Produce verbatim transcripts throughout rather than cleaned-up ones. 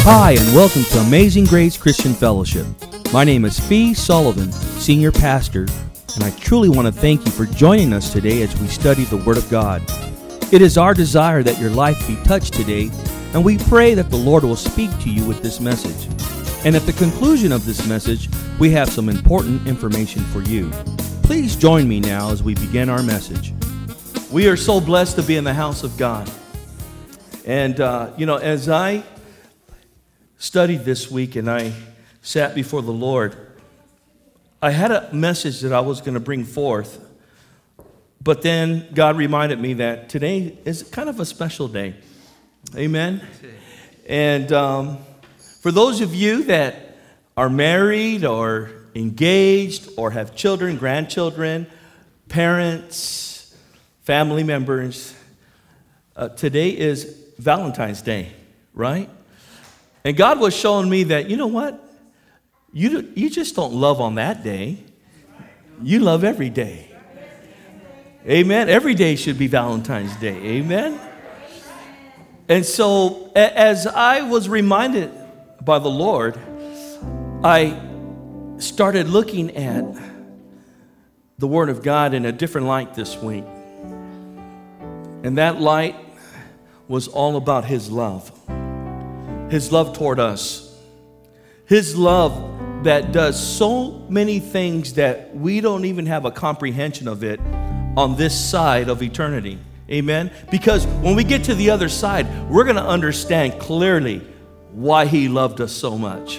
Hi, and welcome to Amazing Grace Christian Fellowship. My name is Fee Sullivan, Senior Pastor, and I truly want to thank you for joining us today as we study the Word of God. It is our desire that your life be touched today, and we pray that the Lord will speak to you with this message. And at the conclusion of this message, we have some important information for you. Please join me now as we begin our message. We are so blessed to be in the house of God. And, uh, you know, as I studied this week and I sat before the Lord, I had a message that I was going to bring forth, but then God reminded me that today is kind of a special day. Amen? And um, for those of you that are married or engaged or have children, grandchildren, parents, family members, uh, today is Valentine's Day, right? And God was showing me that, you know what? You, you just don't love on that day. You love every day. Amen. Every day should be Valentine's Day. Amen. And so as I was reminded by the Lord, I started looking at the Word of God in a different light this week. And that light was all about His love. His love toward us. His love that does so many things that we don't even have a comprehension of it on this side of eternity. Amen? Because when we get to the other side, we're going to understand clearly why He loved us so much.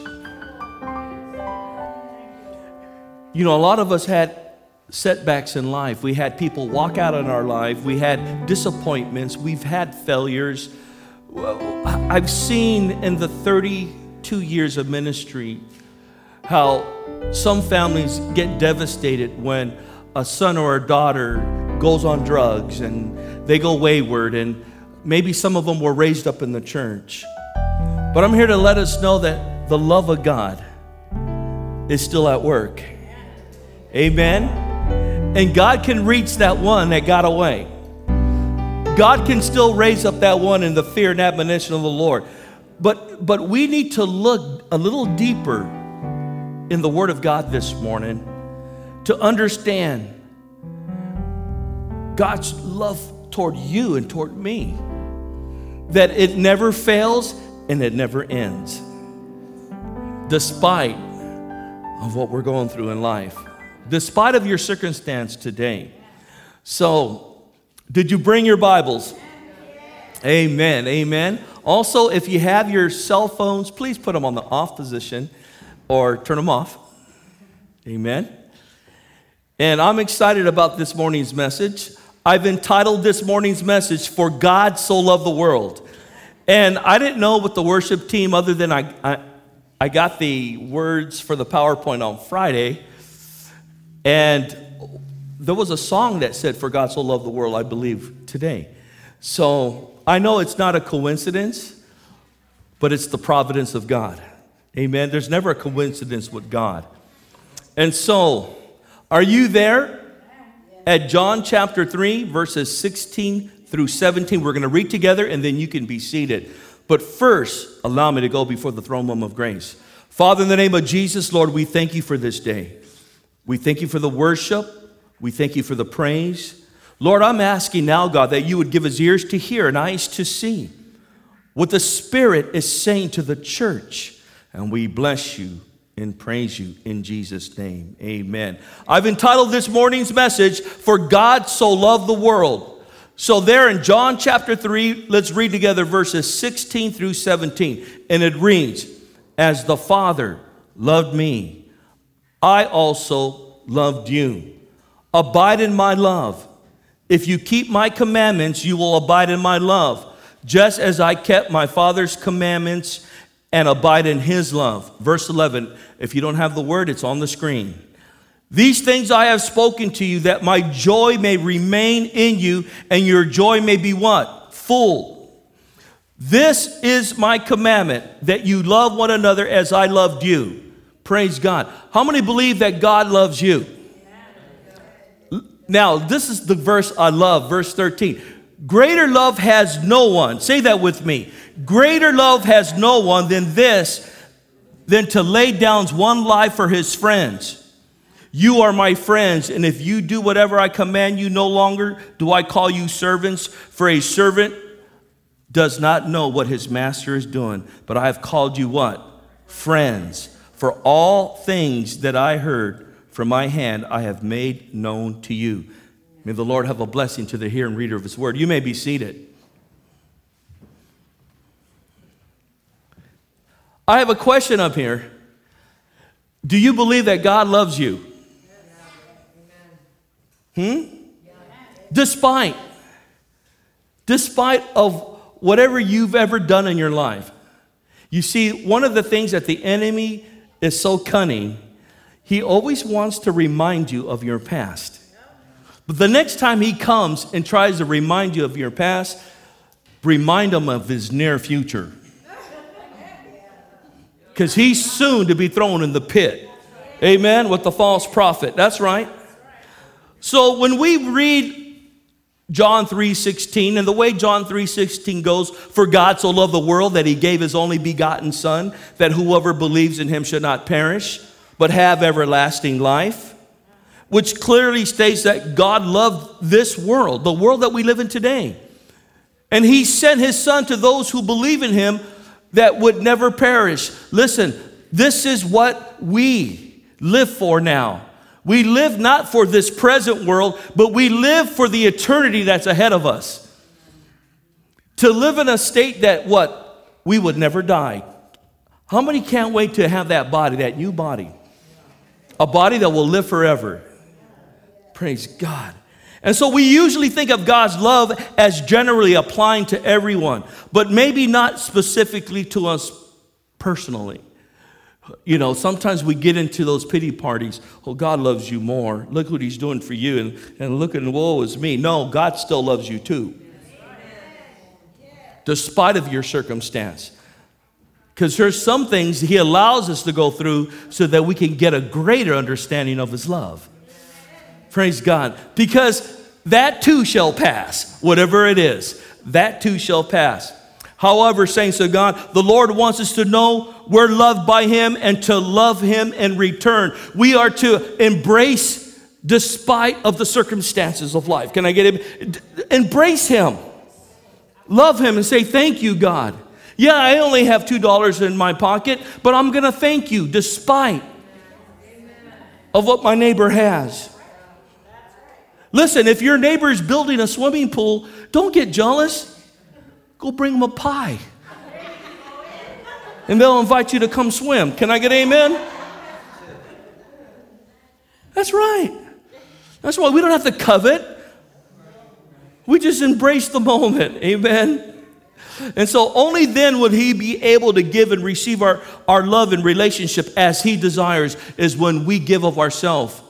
You know, a lot of us had setbacks in life. We had people walk out in our life. We had disappointments. We've had failures. I've seen in the thirty-two years of ministry how some families get devastated when a son or a daughter goes on drugs and they go wayward, and maybe some of them were raised up in the church. But I'm here to let us know that the love of God is still at work. Amen? And God can reach that one that got away. God can still raise up that one in the fear and admonition of the Lord. But, but we need to look a little deeper in the Word of God this morning to understand God's love toward you and toward me. That it never fails and it never ends. Despite of what we're going through in life. Despite of your circumstance today. So, did you bring your Bibles? Amen, amen. Also, if you have your cell phones, please put them on the off position or turn them off. Amen. And I'm excited about this morning's message. I've entitled this morning's message, For God So Loved the World. And I didn't know what the worship team, other than I, I, I got the words for the PowerPoint on Friday, and there was a song that said, For God So Loved the World, I believe, today. So I know it's not a coincidence, but it's the providence of God. Amen. There's never a coincidence with God. And so, are you there at John chapter three, verses sixteen through seventeen? We're going to read together, and then you can be seated. But first, allow me to go before the throne room of grace. Father, in the name of Jesus, Lord, we thank you for this day. We thank you for the worship. We thank you for the praise. Lord, I'm asking now, God, that you would give us ears to hear and eyes to see what the Spirit is saying to the church. And we bless you and praise you in Jesus' name. Amen. I've entitled this morning's message, For God So Loved the World. So there in John chapter three, let's read together verses sixteen through seventeen. And it reads, As the Father loved me, I also loved you. Abide in my love. If you keep my commandments, you will abide in my love, just as I kept my Father's commandments and abide in his love. Verse eleven, if you don't have the word, it's on the screen. These things I have spoken to you, that my joy may remain in you, and your joy may be what? Full. This is my commandment, that you love one another as I loved you. Praise God. How many believe that God loves you? Now, this is the verse I love, verse thirteen. Greater love has no one. Say that with me. Greater love has no one than this, than to lay down one life for his friends. You are my friends, and if you do whatever I command you, no longer do I call you servants, for a servant does not know what his master is doing, but I have called you what? Friends. For all things that I heard from my hand, I have made known to you. May the Lord have a blessing to the hearer and reader of his word. You may be seated. I have a question up here. Do you believe that God loves you? Hmm? Despite, despite of whatever you've ever done in your life. You see, one of the things that the enemy is so cunning, he always wants to remind you of your past. But the next time he comes and tries to remind you of your past, remind him of his near future. Because he's soon to be thrown in the pit. Amen, with the false prophet. That's right. So when we read John three sixteen, and the way John three sixteen goes, for God so loved the world that he gave his only begotten son, that whoever believes in him should not perish, but have everlasting life, which clearly states that God loved this world, the world that we live in today. And he sent his son to those who believe in him that would never perish. Listen, this is what we live for now. We live not for this present world, but we live for the eternity that's ahead of us. To live in a state that what? We would never die. How many can't wait to have that body, that new body? A body that will live forever. Praise God. And so we usually think of God's love as generally applying to everyone, but maybe not specifically to us personally. You know, sometimes we get into those pity parties. Oh, God loves you more. Look what he's doing for you. And, and look at woe is me. No, God still loves you too. Despite of your circumstance. Because there's some things he allows us to go through so that we can get a greater understanding of his love. Praise God. Because that too shall pass. Whatever it is, that too shall pass. However, saints of God, the Lord wants us to know we're loved by him and to love him in return. We are to embrace despite of the circumstances of life. Can I get him? Embrace him. Love him and say, thank you, God. Yeah, I only have two dollars in my pocket, but I'm going to thank you despite of what my neighbor has. Listen, if your neighbor is building a swimming pool, don't get jealous. Go bring them a pie. And they'll invite you to come swim. Can I get amen? That's right. That's why we don't have to covet. We just embrace the moment. Amen. And so only then would he be able to give and receive our, our love and relationship as he desires, is when we give of ourselves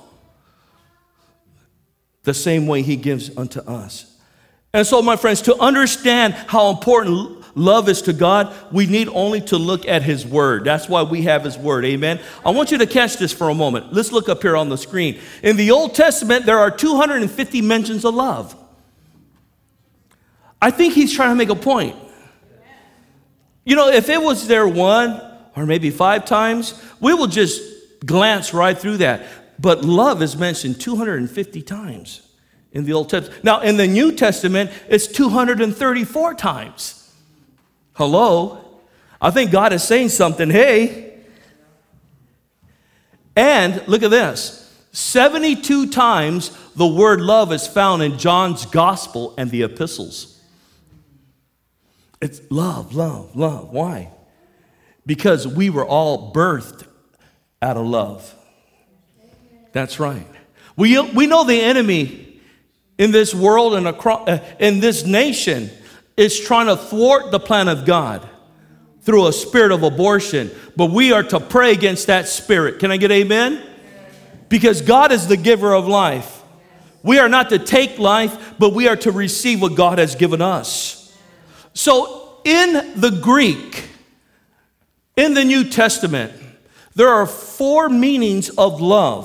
the same way he gives unto us. And so, my friends, to understand how important love is to God, we need only to look at his word. That's why we have his word. Amen. I want you to catch this for a moment. Let's look up here on the screen. In the Old Testament, there are two hundred fifty mentions of love. I think he's trying to make a point. You know, if it was there one or maybe five times, we will just glance right through that. But love is mentioned two hundred fifty times in the Old Testament. Now, in the New Testament, it's two hundred thirty-four times. Hello? I think God is saying something. Hey. And look at this. seventy-two times the word love is found in John's gospel and the epistles. It's love, love, love. Why? Because we were all birthed out of love. That's right. We, we know the enemy in this world and across, uh, in this nation is trying to thwart the plan of God through a spirit of abortion. But we are to pray against that spirit. Can I get amen? Because God is the giver of life. We are not to take life, but we are to receive what God has given us. So in the Greek, in the New Testament, there are four meanings of love.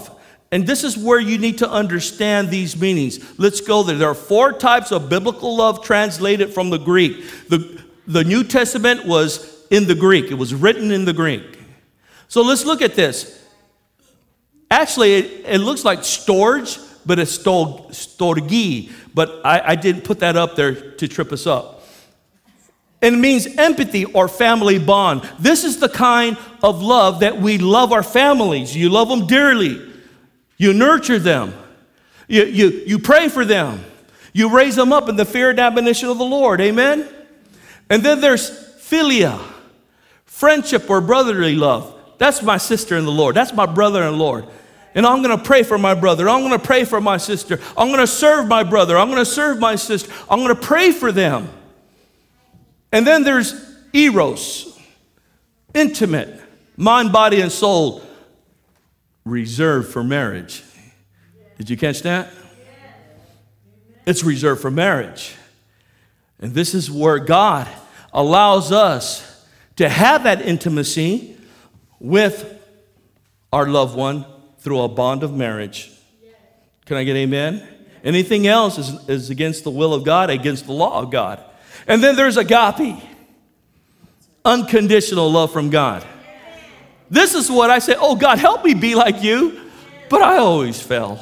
And this is where you need to understand these meanings. Let's go there. There are four types of biblical love translated from the Greek. The, the New Testament was in the Greek. It was written in the Greek. So let's look at this. Actually, it, it looks like storge, but it's sto, storgi. But I, I didn't put that up there to trip us up. And it means empathy or family bond. This is the kind of love that we love our families. You love them dearly. You nurture them. You, you, you pray for them. You raise them up in the fear and admonition of the Lord. Amen? And then there's philia, friendship or brotherly love. That's my sister in the Lord. That's my brother in the Lord. And I'm going to pray for my brother. I'm going to pray for my sister. I'm going to serve my brother. I'm going to serve my sister. I'm going to pray for them. And then there's eros, intimate, mind, body, and soul, reserved for marriage. Did you catch that? It's reserved for marriage. And this is where God allows us to have that intimacy with our loved one through a bond of marriage. Can I get amen? Anything else is, is against the will of God, against the law of God. And then there's agape, unconditional love from God. This is what I say, oh God, help me be like you. But I always fail.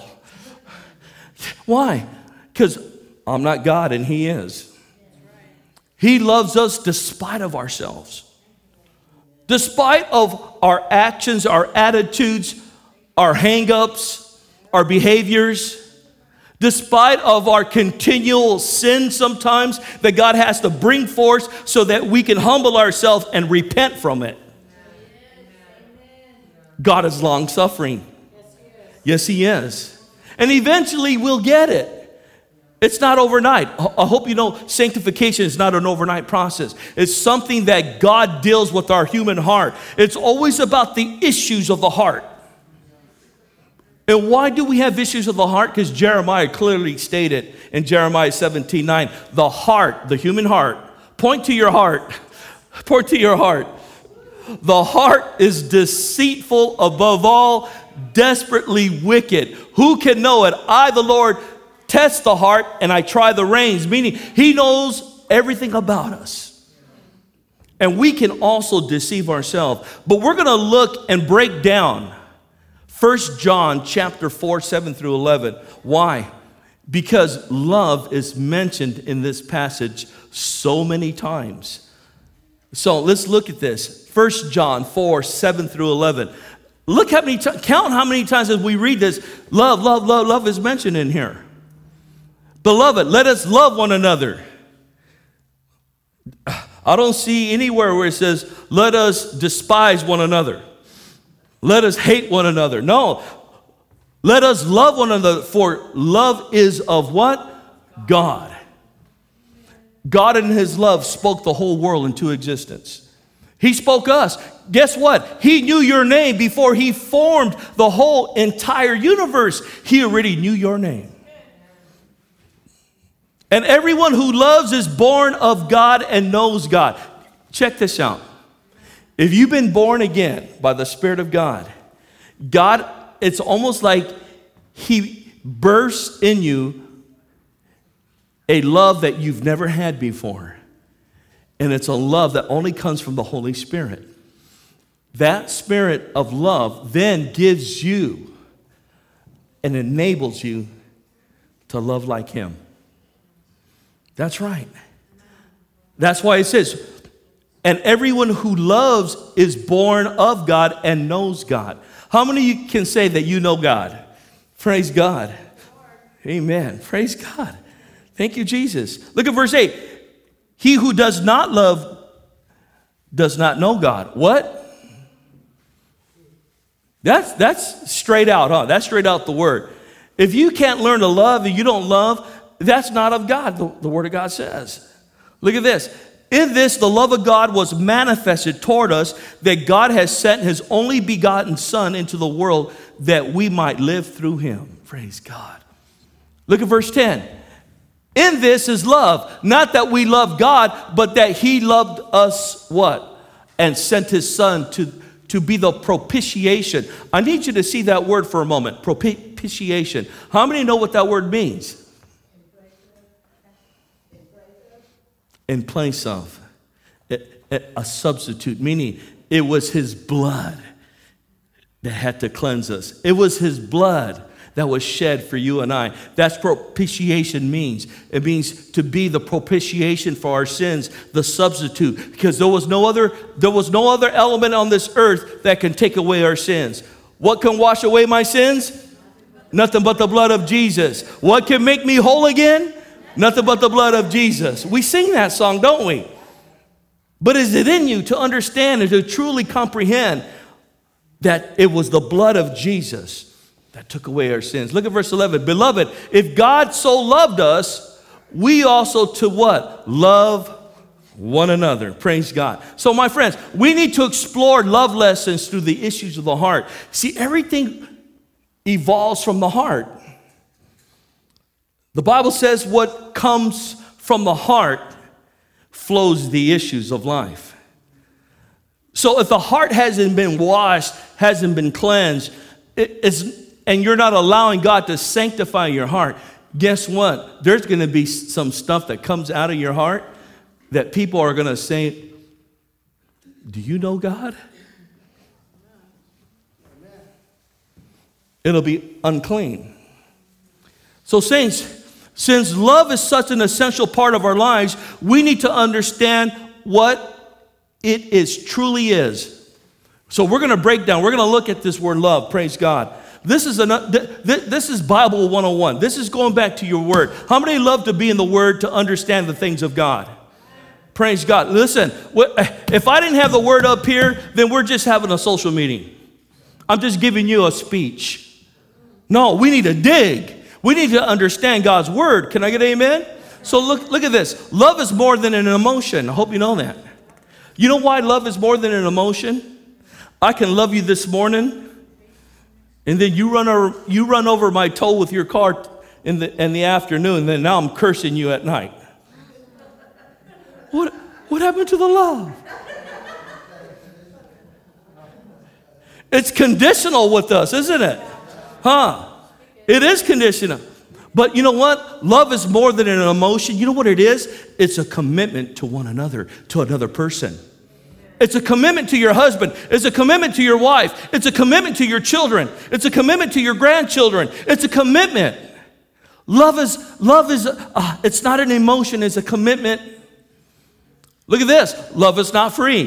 Why? Because I'm not God and He is. He loves us despite of ourselves. Despite of our actions, our attitudes, our hang-ups, our behaviors, despite of our continual sin sometimes that God has to bring forth so that we can humble ourselves and repent from it. God is long-suffering. Yes, He is. And eventually we'll get it. It's not overnight. I hope you know sanctification is not an overnight process. It's something that God deals with our human heart. It's always about the issues of the heart. And why do we have issues of the heart? Because Jeremiah clearly stated in Jeremiah seventeen nine, the heart, the human heart, point to your heart, point to your heart. The heart is deceitful above all, desperately wicked. Who can know it? I, the Lord, test the heart and I try the reins, meaning He knows everything about us. And we can also deceive ourselves. But we're going to look and break down First John chapter four, seven through eleven. Why? Because love is mentioned in this passage so many times. So let's look at this. First John four, seven through eleven. Look how many times, count how many times as we read this, love, love, love, love is mentioned in here. Beloved, let us love one another. I don't see anywhere where it says, let us despise one another. Let us hate one another. No, let us love one another, for love is of what? God. God in His love spoke the whole world into existence. He spoke us. Guess what? He knew your name before He formed the whole entire universe. He already knew your name. And everyone who loves is born of God and knows God. Check this out. If you've been born again by the Spirit of God, God, it's almost like He bursts in you a love that you've never had before. And it's a love that only comes from the Holy Spirit. That spirit of love then gives you and enables you to love like Him. That's right. That's why it says, and everyone who loves is born of God and knows God. How many of you can say that you know God? Praise God. Amen. Praise God. Thank you, Jesus. Look at verse eight. He who does not love does not know God. What? That's, that's straight out, huh? That's straight out the word. If you can't learn to love and you don't love, that's not of God, the, the word of God says. Look at this. In this, the love of God was manifested toward us, that God has sent His only begotten Son into the world that we might live through Him. Praise God. Look at verse ten. In this is love, not that we love God, but that He loved us, what? And sent His Son to, to be the propitiation. I need you to see that word for a moment, propitiation. How many know what that word means? In place of. A substitute, meaning it was his blood that had to cleanse us. It was his blood that was shed for you and I. That's propitiation means. It means to be the propitiation for our sins, the substitute, because there was no other, there was no other element on this earth that can take away our sins. What can wash away my sins? Nothing but the blood of Jesus. What can make me whole again? Nothing but the blood of Jesus. We sing that song, don't we? But is it in you to understand and to truly comprehend that it was the blood of Jesus that took away our sins? Look at verse eleven. Beloved, if God so loved us, we also to what? Love one another. Praise God. So my friends, we need to explore love lessons through the issues of the heart. See, everything evolves from the heart. The Bible says what comes from the heart flows the issues of life. So if the heart hasn't been washed, hasn't been cleansed, it, it's, and you're not allowing God to sanctify your heart, guess what? There's going to be some stuff that comes out of your heart that people are going to say, do you know God? It'll be unclean. So saints, since love is such an essential part of our lives, we need to understand what it is truly is. So we're going to break down. We're going to look at this word love. Praise God. This is an, this is Bible one oh one. This is going back to your word. How many love to be in the word to understand the things of God? Praise God. Listen, if I didn't have the word up here, then we're just having a social meeting. I'm just giving you a speech. No, we need to dig. We need to understand God's word. Can I get amen? So look, look at this. Love is more than an emotion. I hope you know that. You know why love is more than an emotion? I can love you this morning, and then you run over, you run over my toe with your car in the, in the afternoon, and then now I'm cursing you at night. What, what happened to the love? It's conditional with us, isn't it? Huh? It is conditional. But you know what? Love is more than an emotion. You know what it is? It's a commitment to one another, to another person. It's a commitment to your husband. It's a commitment to your wife. It's a commitment to your children. It's a commitment to your grandchildren. It's a commitment. Love is, love is, uh, it's not an emotion, it's a commitment. Look at this. Love is not free.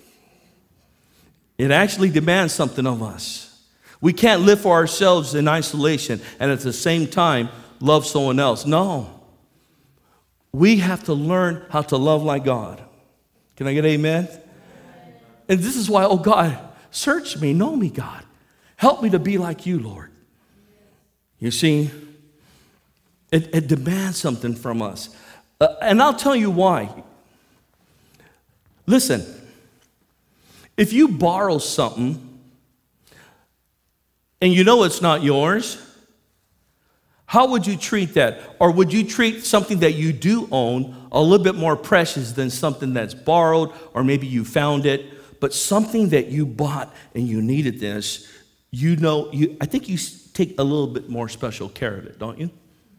It actually demands something of us. We can't live for ourselves in isolation and at the same time love someone else. No. We have to learn how to love like God. Can I get amen? Amen? And this is why, oh God, search me, know me, God. Help me to be like you, Lord. You see, it, it demands something from us. Uh, and I'll tell you why. Listen, if you borrow something, and you know it's not yours, how would you treat that? Or would you treat something that you do own a little bit more precious than something that's borrowed, or maybe you found it, but something that you bought and you needed this, you know, you, I think you take a little bit more special care of it, don't you?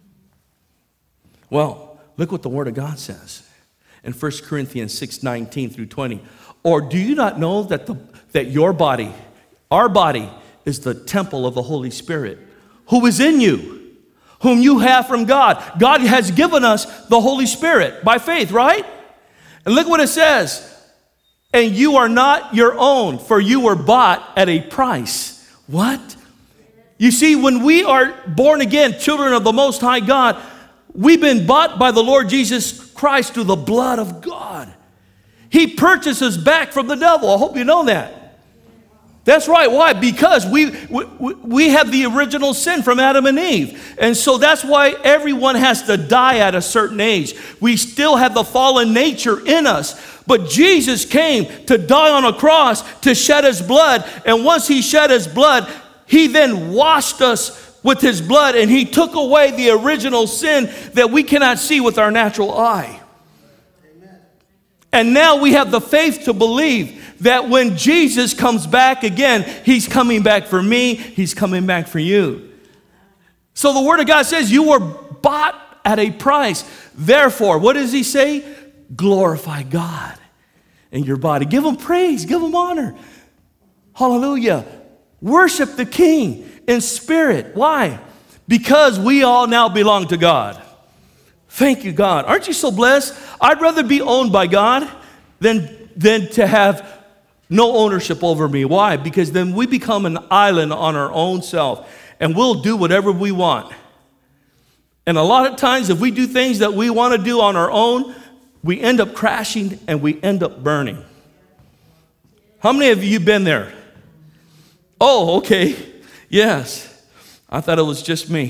Well, look what the Word of God says in First Corinthians six nineteen through twenty. Or do you not know that, the, that your body, our body, is the temple of the Holy Spirit, who is in you, whom you have from God. God has given us the Holy Spirit by faith, right? And look what it says. And you are not your own, for you were bought at a price. What? You see, when we are born again, children of the Most High God, we've been bought by the Lord Jesus Christ through the blood of God. He purchased us back from the devil. I hope you know that. That's right. Why? Because we, we we have the original sin from Adam and Eve. And so that's why everyone has to die at a certain age. We still have the fallen nature in us. But Jesus came to die on a cross to shed his blood. And once he shed his blood, he then washed us with his blood. And he took away the original sin that we cannot see with our natural eye. Amen. And now we have the faith to believe that when Jesus comes back again, he's coming back for me, he's coming back for you. So the Word of God says you were bought at a price. Therefore, what does he say? Glorify God in your body. Give him praise, give him honor. Hallelujah. Worship the King in spirit. Why? Because we all now belong to God. Thank you, God. Aren't you so blessed? I'd rather be owned by God than, than to have no ownership over me. Why? Because then we become an island on our own self, and we'll do whatever we want. And a lot of times, if we do things that we want to do on our own, we end up crashing and we end up burning. How many of you been there? Oh, okay. Yes. I thought it was just me.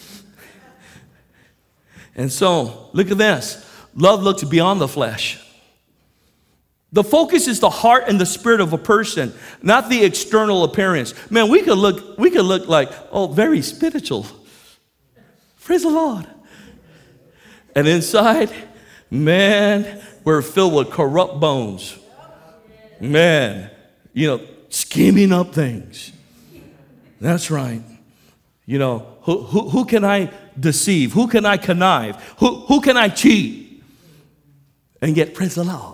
And so, look at this. Love looks beyond the flesh. The focus is the heart and the spirit of a person, not the external appearance. Man, we could look, we could look like, oh, very spiritual. Praise the Lord. And inside, man, we're filled with corrupt bones. Man, you know, scheming up things. That's right. You know, who, who, who can I deceive? Who can I connive? Who, who can I cheat? And get, praise the Lord.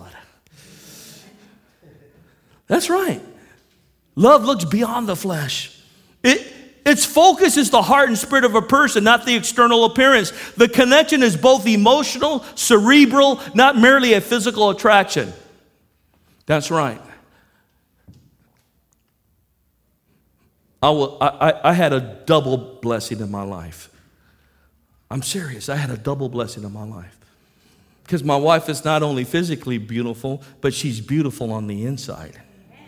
That's right. Love looks beyond the flesh. It, its focus is the heart and spirit of a person, not the external appearance. The connection is both emotional, cerebral, not merely a physical attraction. That's right. I, will, I, I had a double blessing in my life. I'm serious. I had a double blessing in my life. Because my wife is not only physically beautiful, but she's beautiful on the inside.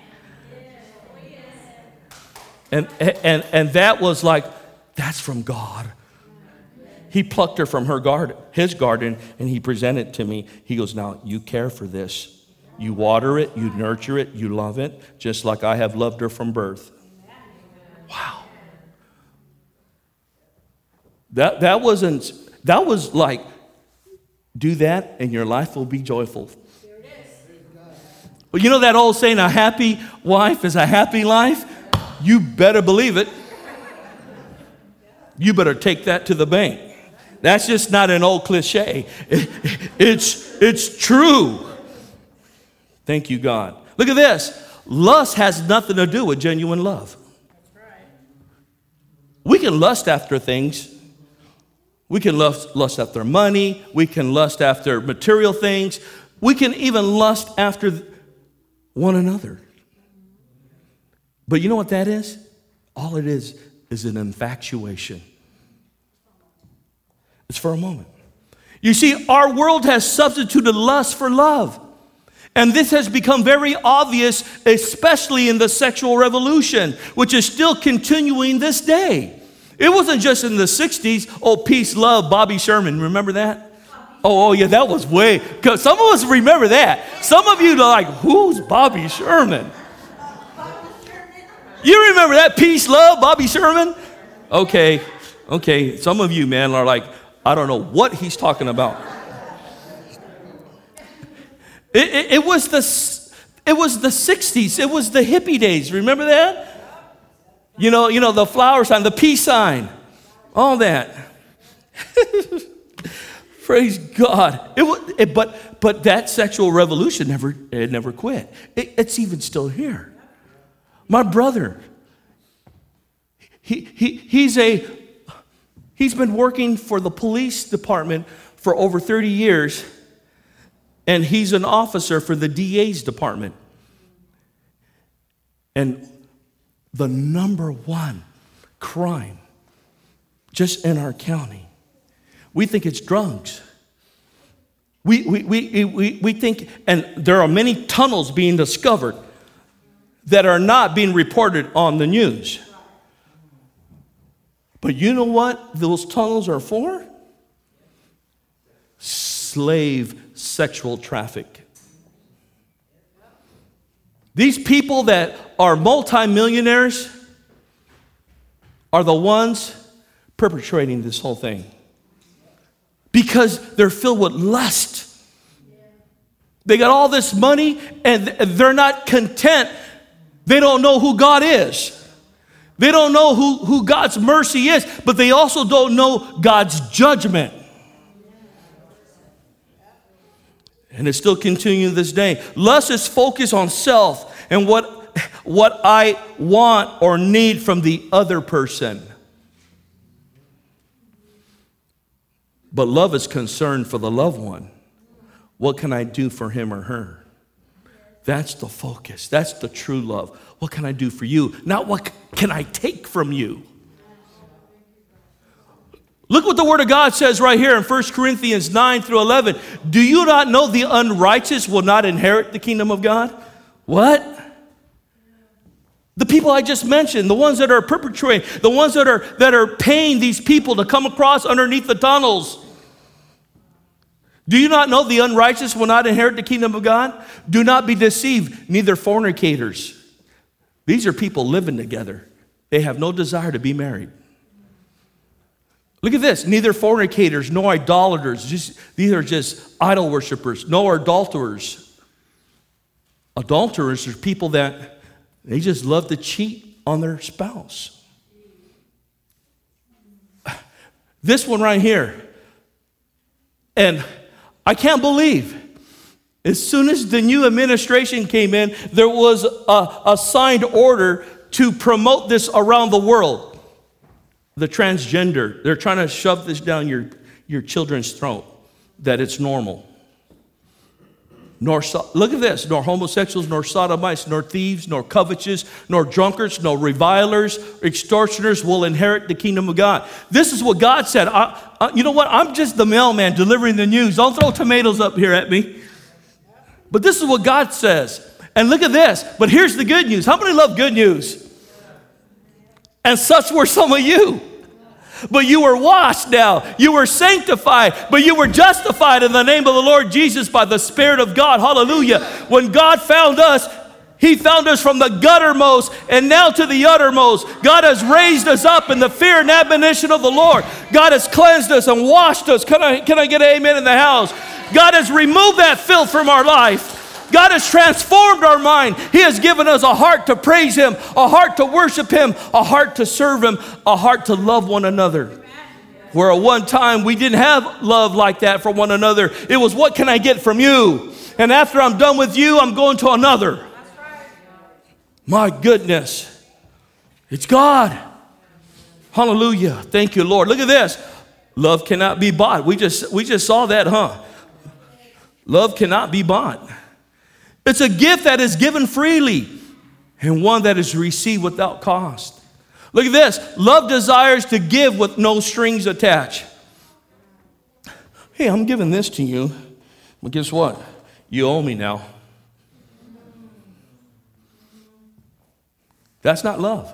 And, and, and that was like, that's from God. He plucked her from her garden, his garden, and he presented it to me. He goes, now you care for this. You water it, you nurture it, you love it, just like I have loved her from birth. Wow. That, that wasn't, that was like, do that and your life will be joyful. Well, you know that old saying, a happy wife is a happy life? You better believe it. You better take that to the bank. That's just not an old cliche. It's, it's true. Thank you, God. Look at this. Lust has nothing to do with genuine love. We can lust after things. We can lust, lust after money. We can lust after material things. We can even lust after one another. But you know what that is? All it is is an infatuation. It's for a moment. You see, our world has substituted lust for love. And this has become very obvious, especially in the sexual revolution, which is still continuing this day. It wasn't just in the sixties, oh, peace, love, Bobby Sherman. Remember that? Oh, oh yeah, that was way, because some of us remember that. Some of you are like, who's Bobby Sherman? You remember that? Peace, love, Bobby Sherman? Okay, okay. Some of you, man, are like, I don't know what he's talking about. It, it, it was the it was the sixties. It was the hippie days. Remember that? You know, you know the flower sign, the peace sign, all that. Praise God. It was, it, but but that sexual revolution never it never quit. It, it's even still here. My brother, he he he's a he's been working for the police department for over thirty years. And he's an officer for the D A's department. And the number one crime just in our county, we think it's drugs. We, we, we, we, we think, and there are many tunnels being discovered that are not being reported on the news. But you know what those tunnels are for? Slave sexual traffic. These people that are multimillionaires are the ones perpetrating this whole thing because they're filled with lust. They got all this money and they're not content. They don't know who God is. They don't know who, who God's mercy is, but they also don't know God's judgment. And it's still continuing this day. Lust is focused on self and what, what I want or need from the other person. But love is concerned for the loved one. What can I do for him or her? That's the focus. That's the true love. What can I do for you? Not what can I take from you? Look what the Word of God says right here in First Corinthians nine through eleven. Do you not know the unrighteous will not inherit the kingdom of God? What? The people I just mentioned, the ones that are perpetrating, the ones that are, that are paying these people to come across underneath the tunnels. Do you not know the unrighteous will not inherit the kingdom of God? Do not be deceived, neither fornicators. These are people living together. They have no desire to be married. Look at this. Neither fornicators, nor idolaters. Just, these are just idol worshipers. Nor adulterers. Adulterers are people that they just love to cheat on their spouse. This one right here. And I can't believe, as soon as the new administration came in, there was a, a signed order to promote this around the world. The transgender, they're trying to shove this down your, your children's throat, that it's normal. Nor, look at this, nor homosexuals, nor sodomites, nor thieves, nor covetous, nor drunkards, nor revilers, extortioners will inherit the kingdom of God. This is what God said. I, I, you know what? I'm just the mailman delivering the news. Don't throw tomatoes up here at me. But this is what God says. And look at this. But here's the good news. How many love good news? And such were some of you. But you were washed now. You were sanctified. But you were justified in the name of the Lord Jesus by the Spirit of God. Hallelujah. When God found us, He found us from the guttermost and now to the uttermost. God has raised us up in the fear and admonition of the Lord. God has cleansed us and washed us. Can I, can I get an amen in the house? God has removed that filth from our life. God has transformed our mind. He has given us a heart to praise Him, a heart to worship Him, a heart to serve Him, a heart to love one another. Where at one time we didn't have love like that for one another. It was, what can I get from you? And after I'm done with you, I'm going to another. My goodness. It's God. Hallelujah. Thank you, Lord. Look at this. Love cannot be bought. We just, we just saw that, huh? Love cannot be bought. It's a gift that is given freely and one that is received without cost. Look at this. Love desires to give with no strings attached. Hey, I'm giving this to you. But guess what? You owe me now. That's not love.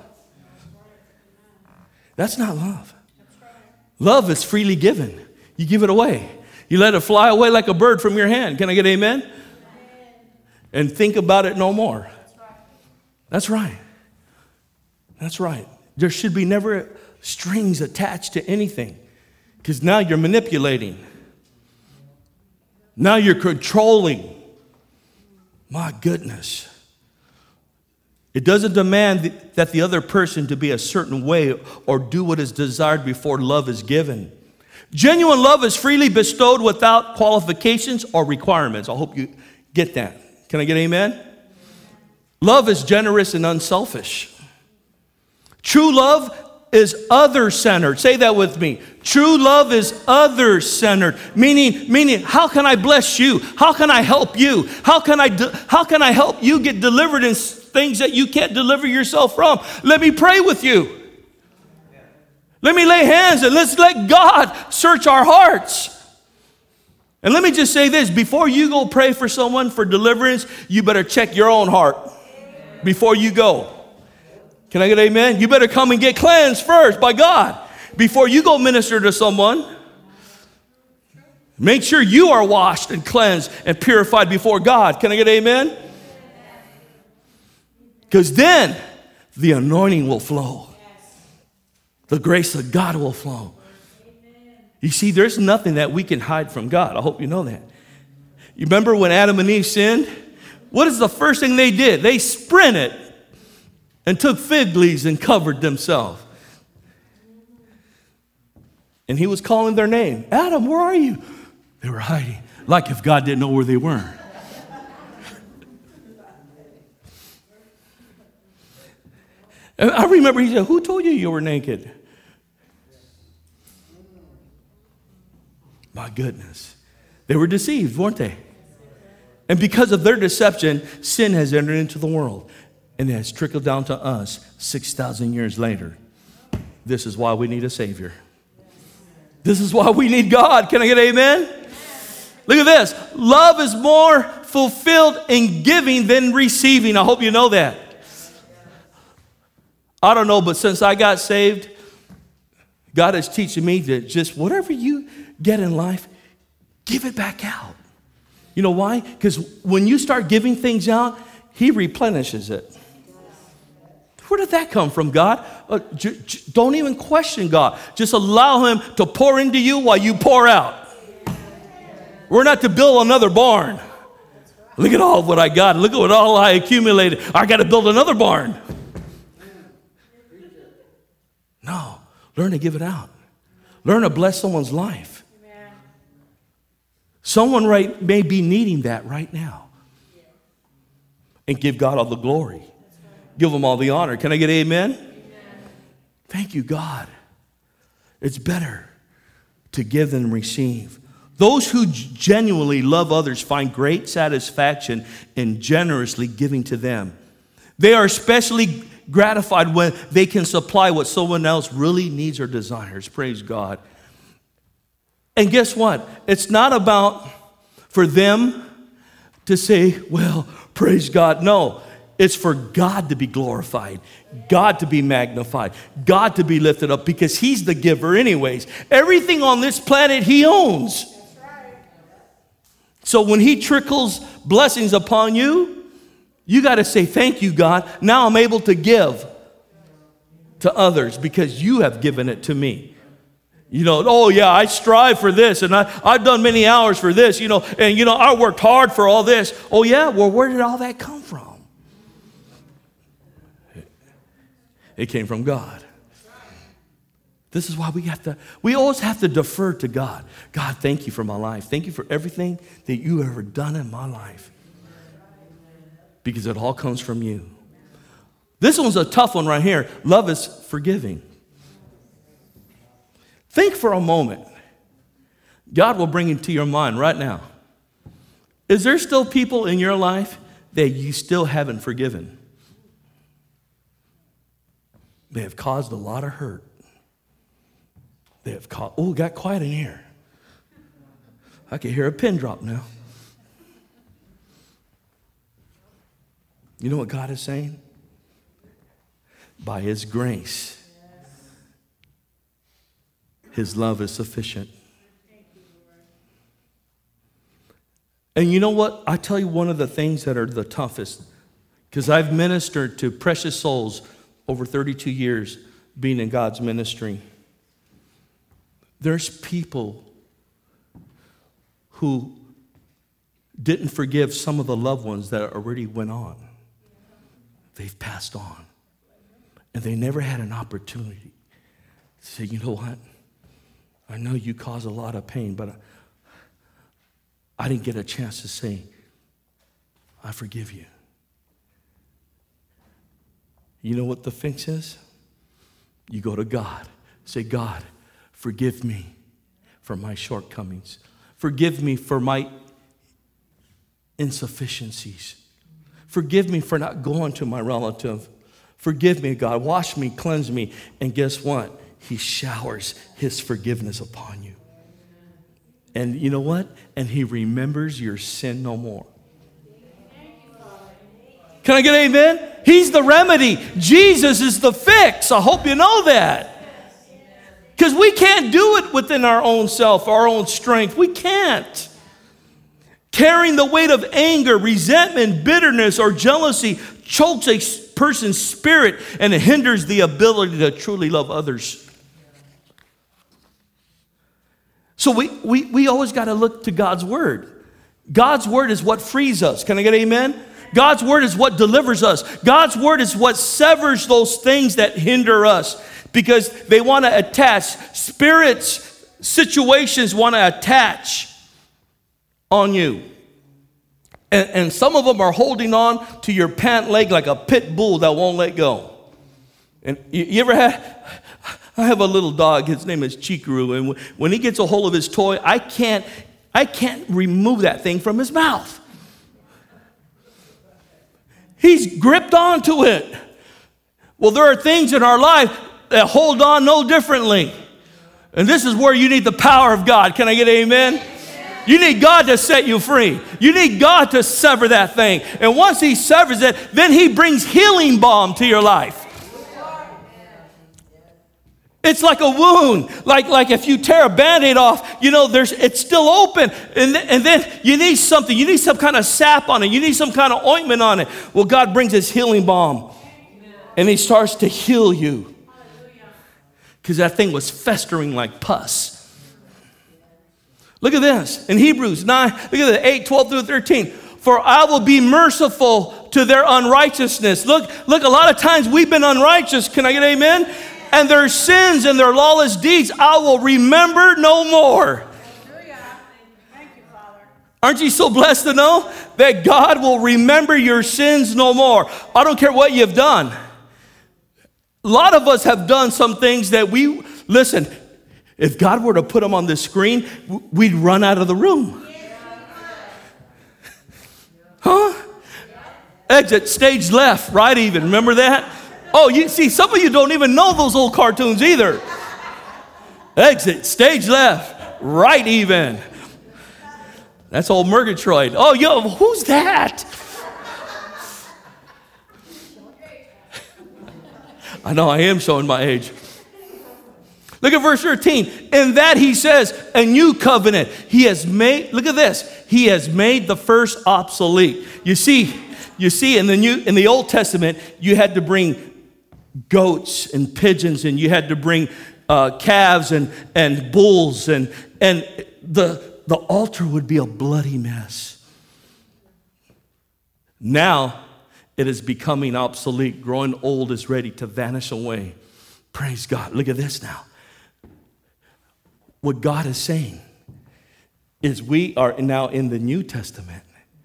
That's not love. Love is freely given. You give it away. You let it fly away like a bird from your hand. Can I get amen? And think about it no more. That's right. That's right. There should be never strings attached to anything, because now you're manipulating. Now you're controlling. My goodness. It doesn't demand that the other person to be a certain way or do what is desired before love is given. Genuine love is freely bestowed without qualifications or requirements. I hope you get that. Can I get amen? Love is generous and unselfish. True love is other-centered. Say that with me. True love is other-centered. Meaning, meaning, how can I bless you? How can I help you? How can I, de- how can I help you get delivered in things that you can't deliver yourself from? Let me pray with you. Let me lay hands and let's let God search our hearts. And let me just say this, before you go pray for someone for deliverance, you better check your own heart before you go. Can I get amen? You better come and get cleansed first by God before you go minister to someone. Make sure you are washed and cleansed and purified before God. Can I get amen? Because then the anointing will flow. The grace of God will flow. You see, there's nothing that we can hide from God. I hope you know that. You remember when Adam and Eve sinned? What is the first thing they did? They sprinted and took fig leaves and covered themselves. And he was calling their name. Adam, where are you? They were hiding. Like if God didn't know where they were. And I remember he said, who told you you were naked? My goodness. They were deceived, weren't they? And because of their deception, sin has entered into the world. And it has trickled down to us six thousand years later. This is why we need a Savior. This is why we need God. Can I get amen? Look at this. Love is more fulfilled in giving than receiving. I hope you know that. I don't know, but since I got saved, God is teaching me that just whatever you get in life, give it back out. You know why? Because when you start giving things out, He replenishes it. Where did that come from, God? Uh, j- j- don't even question God. Just allow Him to pour into you while you pour out. We're not to build another barn. Look at all what I got. Look at what all I accumulated. I got to build another barn. No, learn to give it out. Learn to bless someone's life. Someone right may be needing that right now. And give God all the glory. Give Him all the honor. Can I get amen? Amen? Thank you, God. It's better to give than receive. Those who genuinely love others find great satisfaction in generously giving to them. They are especially gratified when they can supply what someone else really needs or desires. Praise God. And guess what? It's not about for them to say, well, praise God. No. It's for God to be glorified, God to be magnified, God to be lifted up, because He's the giver anyways. Everything on this planet He owns. That's right. So when He trickles blessings upon you, you got to say, thank you, God. Now I'm able to give to others because you have given it to me. You know, oh yeah, I strive for this, and I, I've done many hours for this, you know, and you know, I worked hard for all this. Oh yeah, well, where did all that come from? It came from God. This is why we have to, we always have to defer to God. God, thank you for my life. Thank you for everything that you have ever done in my life. Because it all comes from you. This one's a tough one right here. Love is forgiving. Think for a moment. God will bring it to your mind right now. Is there still people in your life that you still haven't forgiven? They have caused a lot of hurt. They have caused, oh, it got quiet in here. I can hear a pin drop now. You know what God is saying? By His grace, His love is sufficient. And you know what? I tell you one of the things that are the toughest, because I've ministered to precious souls over thirty-two years being in God's ministry. There's people who didn't forgive some of the loved ones that already went on. They've passed on. And they never had an opportunity to say, you know what? I know you caused a lot of pain, but I didn't get a chance to say, I forgive you. You know what the fix is? You go to God. Say, God, forgive me for my shortcomings. Forgive me for my insufficiencies. Forgive me for not going to my relative. Forgive me, God. Wash me, cleanse me. And guess what? He showers His forgiveness upon you. And you know what? And He remembers your sin no more. Can I get an amen? He's the remedy. Jesus is the fix. I hope you know that. Because we can't do it within our own self, our own strength. We can't. Carrying the weight of anger, resentment, bitterness, or jealousy chokes a person's spirit and it hinders the ability to truly love others. So we, we, we always got to look to God's word. God's word is what frees us. Can I get amen? God's word is what delivers us. God's word is what severs those things that hinder us, because they want to attach. Spirits, situations want to attach on you. And, and some of them are holding on to your pant leg like a pit bull that won't let go. And you, you ever had, I have a little dog, his name is Chikaru, and when he gets a hold of his toy, I can't, I can't remove that thing from his mouth. He's gripped onto it. Well, there are things in our life that hold on no differently. And this is where you need the power of God. Can I get amen? Amen. You need God to set you free. You need God to sever that thing. And once he severs it, then he brings healing balm to your life. It's like a wound. Like, like if you tear a Band-Aid off, you know, there's it's still open. And, th- and then you need something. You need some kind of sap on it. You need some kind of ointment on it. Well, God brings his healing balm. And he starts to heal you. Because that thing was festering like pus. Look at this. In Hebrews nine, look at the eight, twelve through thirteen. For I will be merciful to their unrighteousness. Look, look, a lot of times we've been unrighteous. Can I get amen? And their sins and their lawless deeds I will remember no more. Thank you, Father. Aren't you so blessed to know that God will remember your sins no more? I don't care what you've done. A lot of us have done some things that we, listen, if God were to put them on the screen, we'd run out of the room. Huh? Exit stage left, right even. Remember that? Oh, you see, some of you don't even know those old cartoons either. Exit, stage left, right even. That's old Murgatroyd. Oh, yo, who's that? I know I am showing my age. Look at verse thirteen. In that he says, a new covenant. He has made, look at this. He has made the first obsolete. You see, you see, in the new, in the Old Testament, you had to bring goats and pigeons, and you had to bring uh, calves and, and bulls, and, and the, the altar would be a bloody mess. Now it is becoming obsolete. Growing old is ready to vanish away. Praise God. Look at this now. What God is saying is we are now in the New Testament.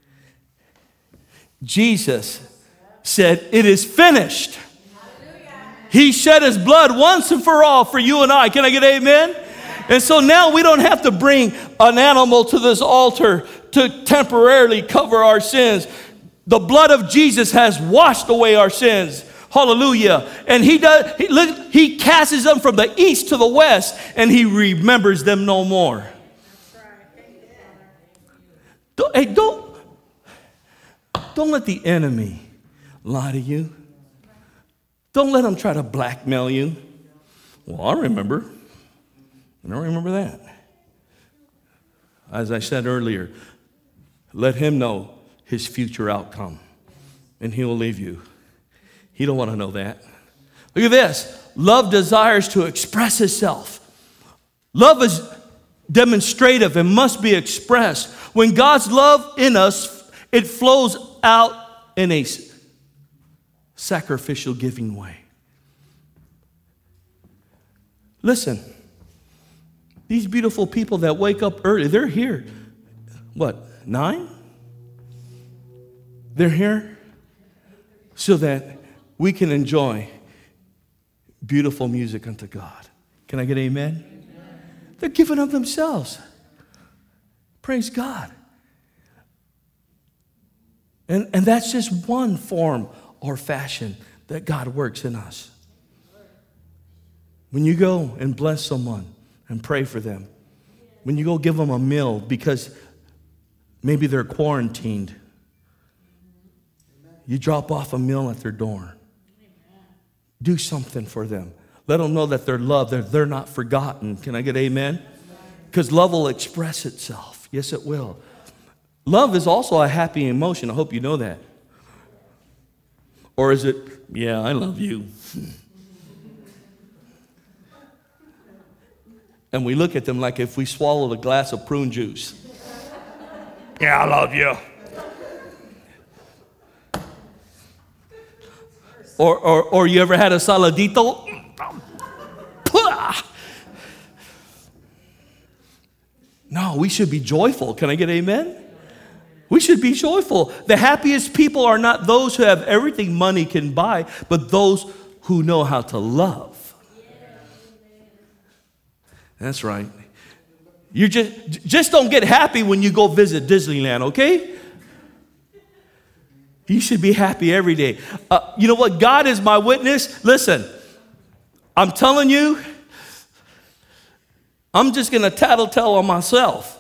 Jesus said, it is finished. He shed his blood once and for all for you and I. Can I get amen? And so now we don't have to bring an animal to this altar to temporarily cover our sins. The blood of Jesus has washed away our sins. Hallelujah. And he does, he, look, he casts them from the east to the west, and he remembers them no more. Don't, hey, don't, don't let the enemy lie to you. Don't let him try to blackmail you. Well, I remember. I don't remember that. As I said earlier, let him know his future outcome, and he will leave you. He don't want to know that. Look at this. Love desires to express itself. Love is demonstrative and must be expressed. When God's love in us, it flows out in a sacrificial giving way. Listen, these beautiful people that wake up early, they're here. What, nine? They're here so that we can enjoy beautiful music unto God. Can I get amen? Amen. They're giving up themselves. Praise God. And, and that's just one form or fashion that God works in us. When you go and bless someone and pray for them, when you go give them a meal because maybe they're quarantined, you drop off a meal at their door. Do something for them. Let them know that they're loved, they're, they're not forgotten. Can I get amen? Because love will express itself. Yes, it will. Love is also a happy emotion. I hope you know that. Or is it, yeah, I love you. And we look at them like if we swallowed a glass of prune juice. Yeah, I love you. Or, or, or you ever had a saladito? No, we should be joyful. Can I get amen? We should be joyful. The happiest people are not those who have everything money can buy, but those who know how to love. That's right. You just, just don't get happy when you go visit Disneyland, okay? You should be happy every day. Uh, you know what? God is my witness. Listen, I'm telling you, I'm just going to tattletale on myself.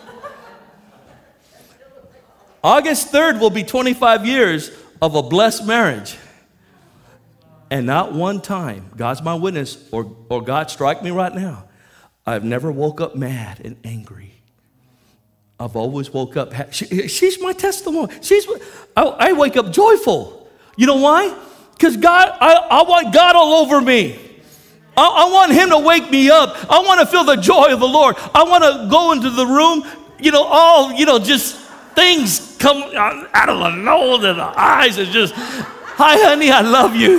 August third will be twenty-five years of a blessed marriage. And not one time, God's my witness, or, or God strike me right now, I've never woke up mad and angry. I've always woke up, ha- she, she's my testimony. She's, I, I wake up joyful. You know why? Because God, I, I want God all over me. I, I want him to wake me up. I want to feel the joy of the Lord. I want to go into the room, you know, all, you know, just things come out of the nose and the eyes and just, hi, honey, I love you.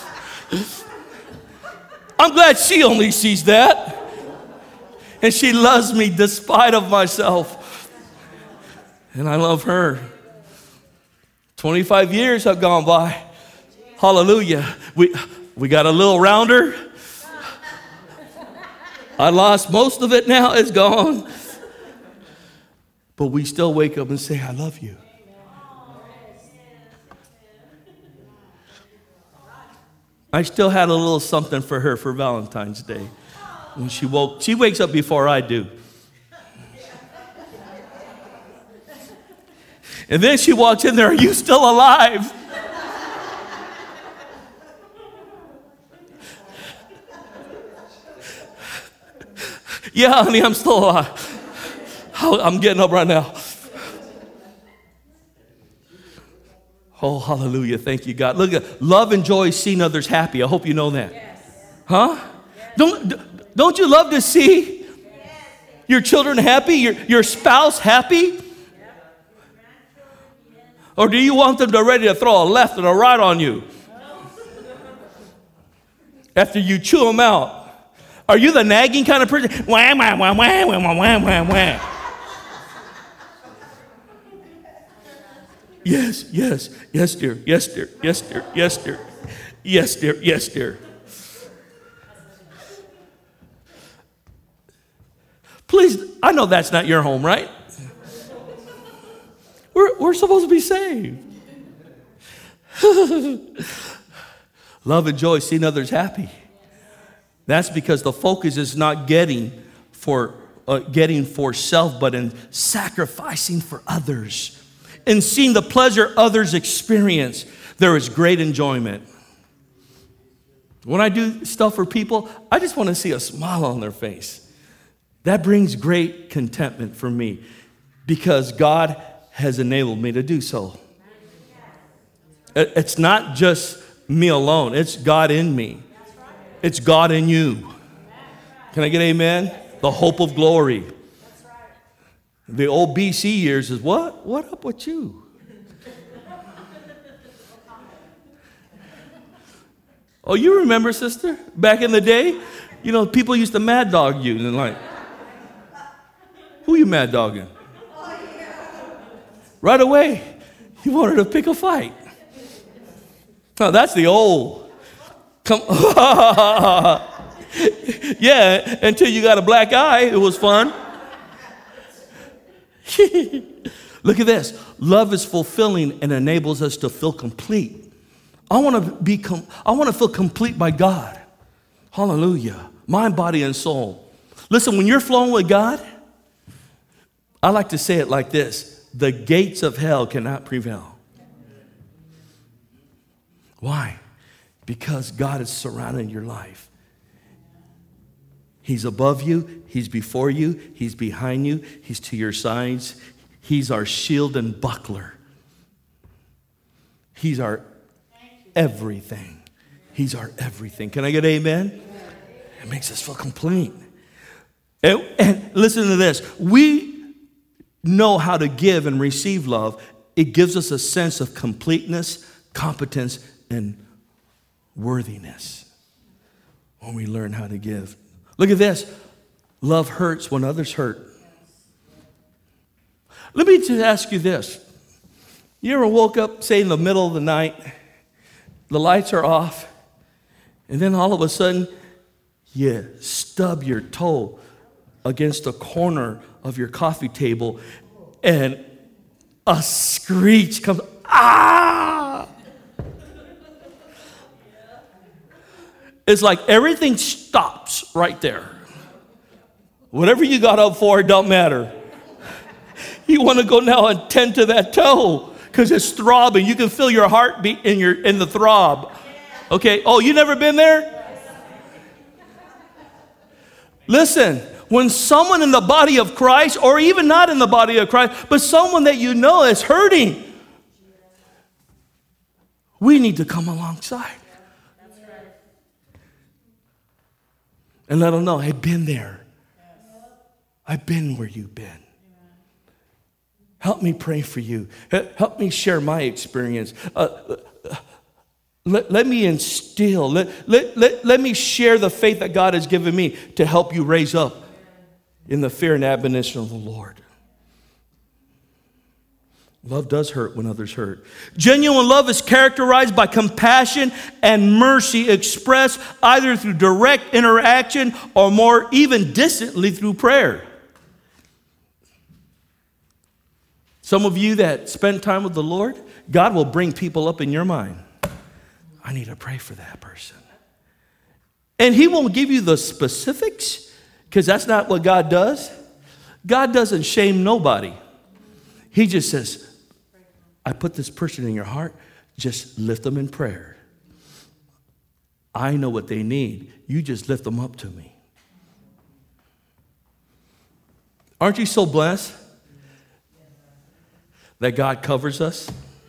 I'm glad she only sees that. And she loves me despite of myself. And I love her. twenty-five years have gone by. Hallelujah. We, we got a little rounder. I lost most of it now. It's gone. But we still wake up and say, I love you. I still had a little something for her for Valentine's Day. When she woke, she wakes up before I do. And then she walks in there, are you still alive? Yeah, honey, I'm still alive. I'm getting up right now. Oh, hallelujah. Thank you, God. Look at love and joy seeing others happy. I hope you know that. Yes. Huh? Yes. Don't, don't you love to see yes. your children happy, your, your spouse happy? Or do you want them to ready to throw a left and a right on you? After you chew them out. Are you the nagging kind of person? Wah, wah, wah, wah, wah, wah, wah, wah. Yes, yes, yes, dear, yes, dear, yes, dear, yes, dear, yes, dear, yes, dear. Please, I know that's not your home, right? We're, we're supposed to be saved. Love and joy, seeing others happy. That's because the focus is not getting for uh, getting for self, but in sacrificing for others. And seeing the pleasure others experience, there is great enjoyment. When I do stuff for people, I just want to see a smile on their face. That brings great contentment for me because God has enabled me to do so. It's not just me alone. It's God in me. It's God in you. Can I get amen? The hope of glory. The old B C years is what? What up with you? Oh, you remember, sister? Back in the day, you know, people used to mad dog you. And like, who you mad dogging? Right away, you wanted to pick a fight. No, that's the old. Come, yeah, until you got a black eye, it was fun. Look at this. Love is fulfilling and enables us to feel complete. I want to be. Com- I want to feel complete by God. Hallelujah. Mind, body, and soul. Listen, when you're flowing with God, I like to say it like this: the gates of hell cannot prevail. Why? Because God is surrounding your life. He's above you. He's before you. He's behind you. He's to your sides. He's our shield and buckler. He's our everything. He's our everything. Can I get amen? It makes us feel complete. And, and listen to this. We know how to give and receive love, it gives us a sense of completeness, competence, and worthiness when we learn how to give. Look at this. Love hurts when others hurt. Let me just ask you this. You ever woke up, say, in the middle of the night, the lights are off, and then all of a sudden, you stub your toe against the corner of your coffee table, and a screech comes, ah! It's like everything stops right there. Whatever you got up for, it don't matter. You want to go now and tend to that toe because it's throbbing. You can feel your heartbeat in your in the throb. Okay. Oh, you never been there? Listen, when someone in the body of Christ, or even not in the body of Christ, but someone that you know is hurting, we need to come alongside. And let them know, I've been there. I've been where you've been. Help me pray for you. Help me share my experience. Uh, let, let me instill, let, let, let, let me share the faith that God has given me to help you raise up in the fear and admonition of the Lord. Love does hurt when others hurt. Genuine love is characterized by compassion and mercy expressed either through direct interaction or more even distantly through prayer. Some of you that spend time with the Lord, God will bring people up in your mind. I need to pray for that person. And he won't give you the specifics because that's not what God does. God doesn't shame nobody. He just says, I put this person in your heart, just lift them in prayer. I know what they need. You just lift them up to me. Aren't you so blessed that God covers us?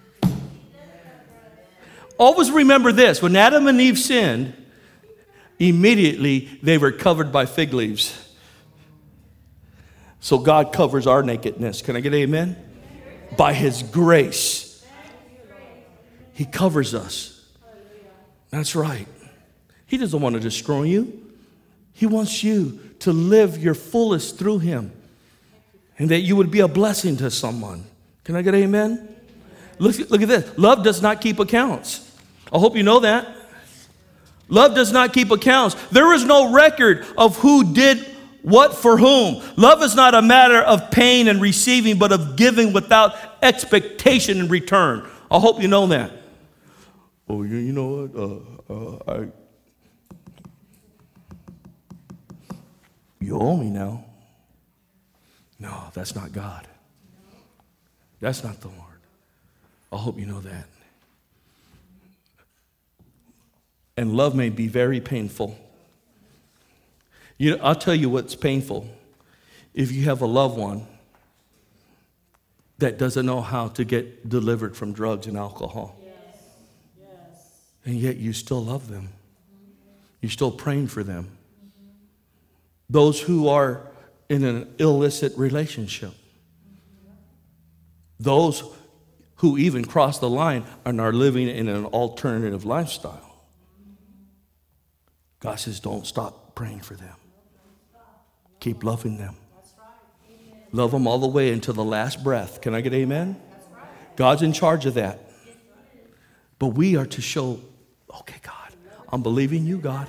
Always remember this. When Adam and Eve sinned, immediately they were covered by fig leaves. So God covers our nakedness. Can I get an amen? By his grace. He covers us. That's right. He doesn't want to destroy you. He wants you to live your fullest through him. And that you would be a blessing to someone. Can I get an amen? Look, look at this. Love does not keep accounts. I hope you know that. Love does not keep accounts. There is no record of who did what for whom. Love is not a matter of paying and receiving, but of giving without expectation in return. I hope you know that. Oh, you, you know what? Uh, uh, I, you owe me now. No, that's not God. That's not the Lord. I hope you know that. And love may be very painful. You know, I'll tell you what's painful. If you have a loved one that doesn't know how to get delivered from drugs and alcohol. Yes. Yes. And yet you still love them. You're still praying for them. Mm-hmm. Those who are in an illicit relationship. Mm-hmm. Those who even cross the line and are living in an alternative lifestyle. Mm-hmm. God says, don't stop praying for them. Keep loving them. Love them all the way until the last breath. Can I get amen? God's in charge of that. But we are to show, okay, God, I'm believing you, God.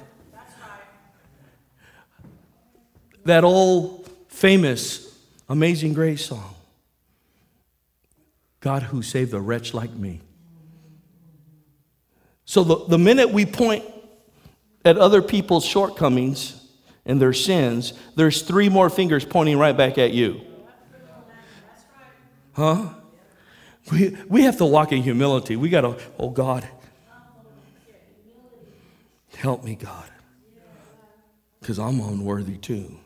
That old famous Amazing Grace song. God who saved a wretch like me. So the, the minute we point at other people's shortcomings and their sins, there's three more fingers pointing right back at you. Huh? We, we have to walk in humility. We got to, oh God, help me, God, because I'm unworthy too.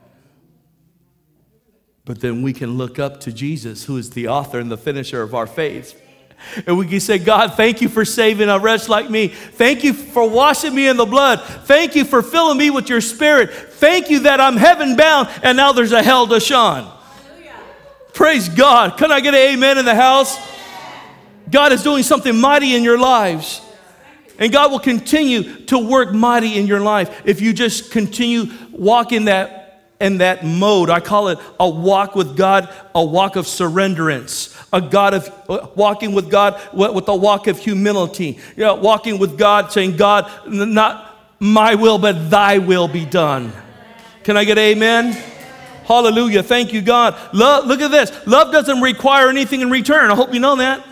But then we can look up to Jesus, who is the author and the finisher of our faith. And we can say, God, thank you for saving a wretch like me. Thank you for washing me in the blood. Thank you for filling me with your spirit. Thank you that I'm heaven bound and now there's a hell to shun. Praise God. Can I get an amen in the house? God is doing something mighty in your lives. And God will continue to work mighty in your life if you just continue walking that in that mode. I call it a walk with God, a walk of surrenderance, a God of uh, walking with God with a walk of humility. You know, walking with God, saying, God, not my will, but thy will be done. Can I get amen? Hallelujah. Thank you, God. Love, look at this. Love doesn't require anything in return. I hope you know that.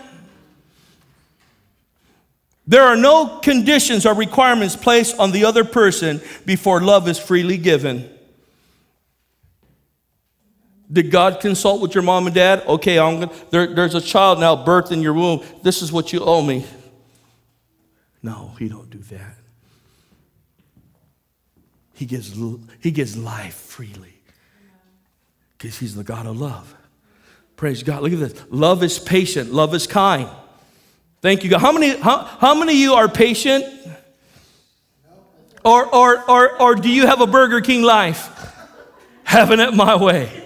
There are no conditions or requirements placed on the other person before love is freely given. Did God consult with your mom and dad? Okay, I'm gonna, there, there's a child now birthed in your womb. This is what you owe me. No, he don't do that. He gives, he gives life freely because he's the God of love. Praise God. Look at this. Love is patient. Love is kind. Thank you, God. How many, how, how many of you are patient? Or, or, or, or do you have a Burger King life? Having it my way.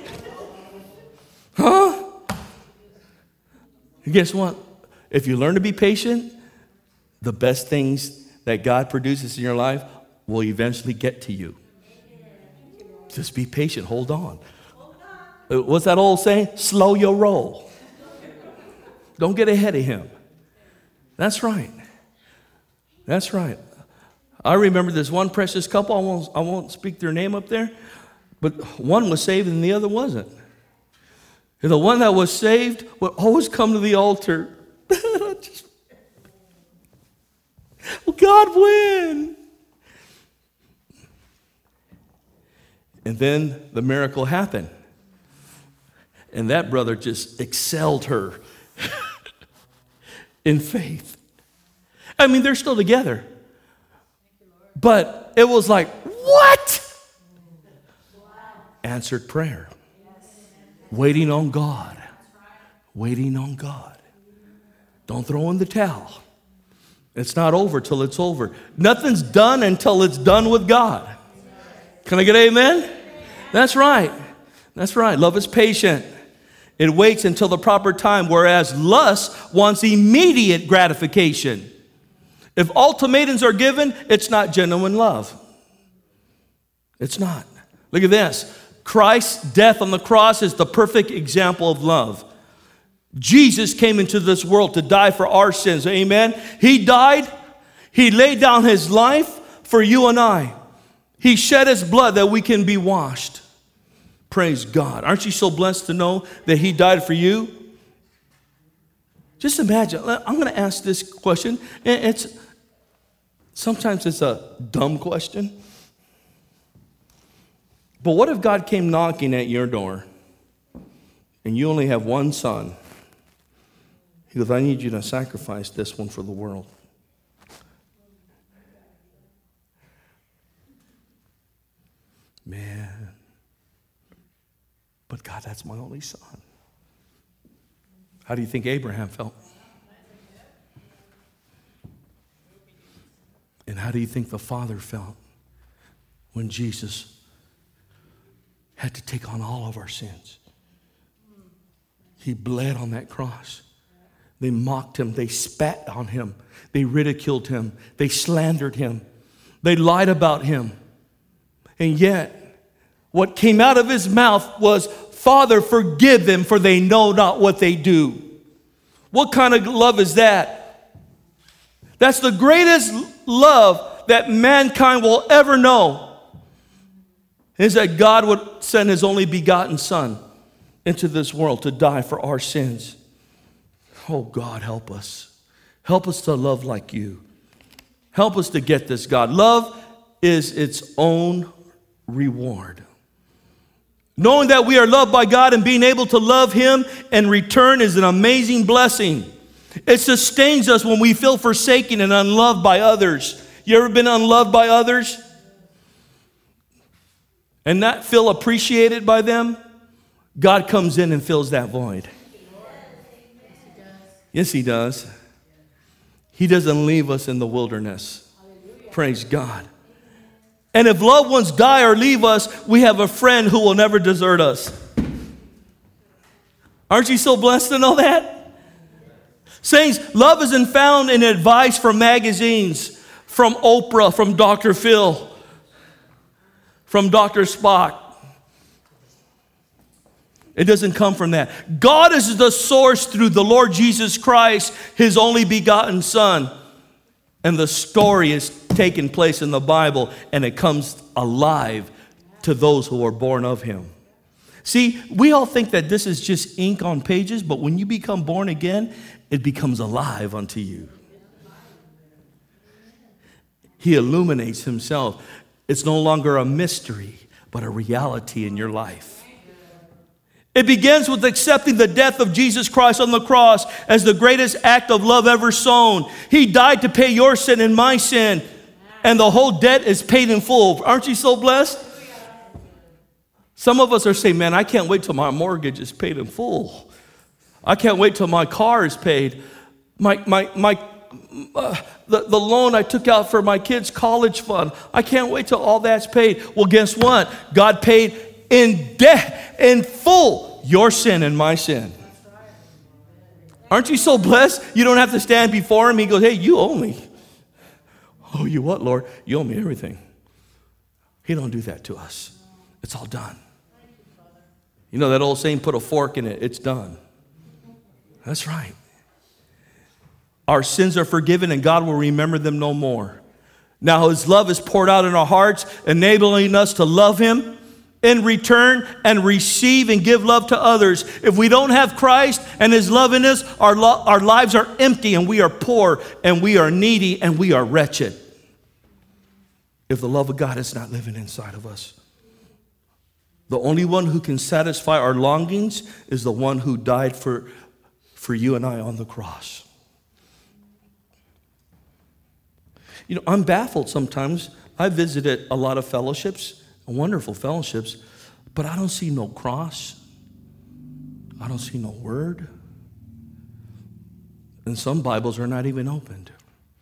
Huh? And guess what? If you learn to be patient, the best things that God produces in your life will eventually get to you. Just be patient. Hold on. What's that old saying? Slow your roll. Don't get ahead of him. That's right. That's right. I remember this one precious couple. I won't, I won't speak their name up there. But one was saved and the other wasn't. And the one that was saved would always come to the altar. Just, well, God, when? And then the miracle happened. And that brother just excelled her in faith. I mean, they're still together. But it was like, what? Answered prayer. Waiting on God. Waiting on God. Don't throw in the towel. It's not over till it's over. Nothing's done until it's done with God. Can I get an amen? That's right. That's right. Love is patient. It waits until the proper time, whereas lust wants immediate gratification. If ultimatums are given, it's not genuine love. It's not. Look at this. Christ's death on the cross is the perfect example of love. Jesus came into this world to die for our sins. Amen. He died. He laid down his life for you and I. He shed his blood that we can be washed. Praise God. Aren't you so blessed to know that he died for you? Just imagine. I'm going to ask this question. It's sometimes it's a dumb question. But what if God came knocking at your door and you only have one son? He goes, I need you to sacrifice this one for the world. Man. But God, that's my only son. How do you think Abraham felt? And how do you think the Father felt when Jesus had to take on all of our sins? He bled on that cross. They mocked him. They spat on him. They ridiculed him. They slandered him. They lied about him. And yet, what came out of his mouth was, Father, forgive them, for they know not what they do. What kind of love is that? That's the greatest love that mankind will ever know. Is that God would send his only begotten Son into this world to die for our sins. Oh, God, help us. Help us to love like you. Help us to get this, God. Love is its own reward. Knowing that we are loved by God and being able to love him in return is an amazing blessing. It sustains us when we feel forsaken and unloved by others. You ever been unloved by others? And not feel appreciated by them? God comes in and fills that void. Yes, he does. He doesn't leave us in the wilderness. Praise God. And if loved ones die or leave us, we have a friend who will never desert us. Aren't you so blessed to know that? Saints, love isn't found in advice from magazines, from Oprah, from Doctor Phil, from Doctor Spock. It doesn't come from that. God is the source through the Lord Jesus Christ, his only begotten Son. And the story is taking place in the Bible, and it comes alive to those who are born of him. See, we all think that this is just ink on pages, but when you become born again, it becomes alive unto you. He illuminates himself. It's no longer a mystery, but a reality in your life. It begins with accepting the death of Jesus Christ on the cross as the greatest act of love ever sown. He died to pay your sin and my sin, and the whole debt is paid in full. Aren't you so blessed? Some of us are saying, man, I can't wait till my mortgage is paid in full. I can't wait till my car is paid. My, my, my, uh, the, the loan I took out for my kids' college fund, I can't wait till all that's paid. Well, guess what? God paid in debt, in full, your sin and my sin. Aren't you so blessed? You don't have to stand before him. He goes, hey, you owe me. Oh, you what, Lord? You owe me everything. He don't do that to us. It's all done. You know that old saying, put a fork in it, it's done. That's right. Our sins are forgiven and God will remember them no more. Now his love is poured out in our hearts, enabling us to love him in return and receive and give love to others. If we don't have Christ and his love in us, our, lo- our lives are empty and we are poor and we are needy and we are wretched. If the love of God is not living inside of us. The only one who can satisfy our longings is the one who died for, for you and I on the cross. You know, I'm baffled sometimes. I visited a lot of fellowships, wonderful fellowships, but I don't see no cross. I don't see no word. And some Bibles are not even opened.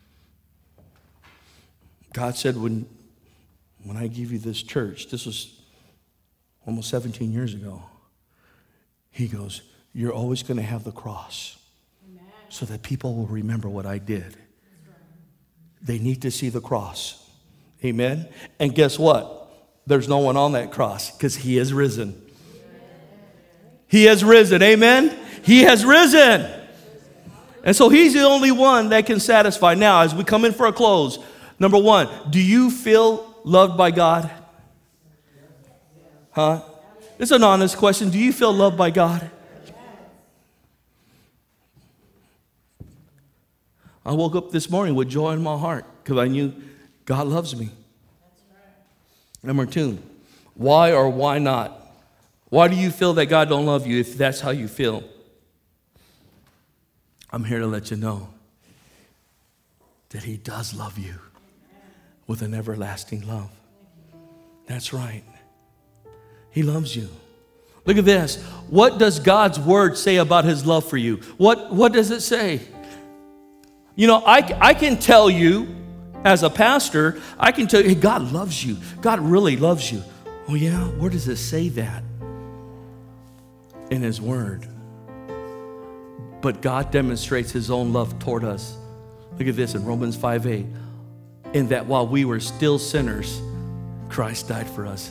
God said, when, when I give you this church, this was almost seventeen years ago, he goes, you're always going to have the cross. Amen. So that people will remember what I did. Right. They need to see the cross. Amen. And guess what? There's no one on that cross because he has risen. He has risen. Amen. He has risen. And so he's the only one that can satisfy. Now, as we come in for a close, number one, do you feel loved by God? Huh? It's an honest question. Do you feel loved by God? I woke up this morning with joy in my heart because I knew God loves me. Number two, why or why not? Why do you feel that God don't love you if that's how you feel? I'm here to let you know that he does love you with an everlasting love. That's right. He loves you. Look at this. What does God's word say about his love for you? What, what does it say? You know, I, I can tell you as a pastor, I can tell you, hey, God loves you. God really loves you. Oh yeah? Where does it say that? In his word. But God demonstrates his own love toward us. Look at this in Romans five eight. In that while we were still sinners, Christ died for us.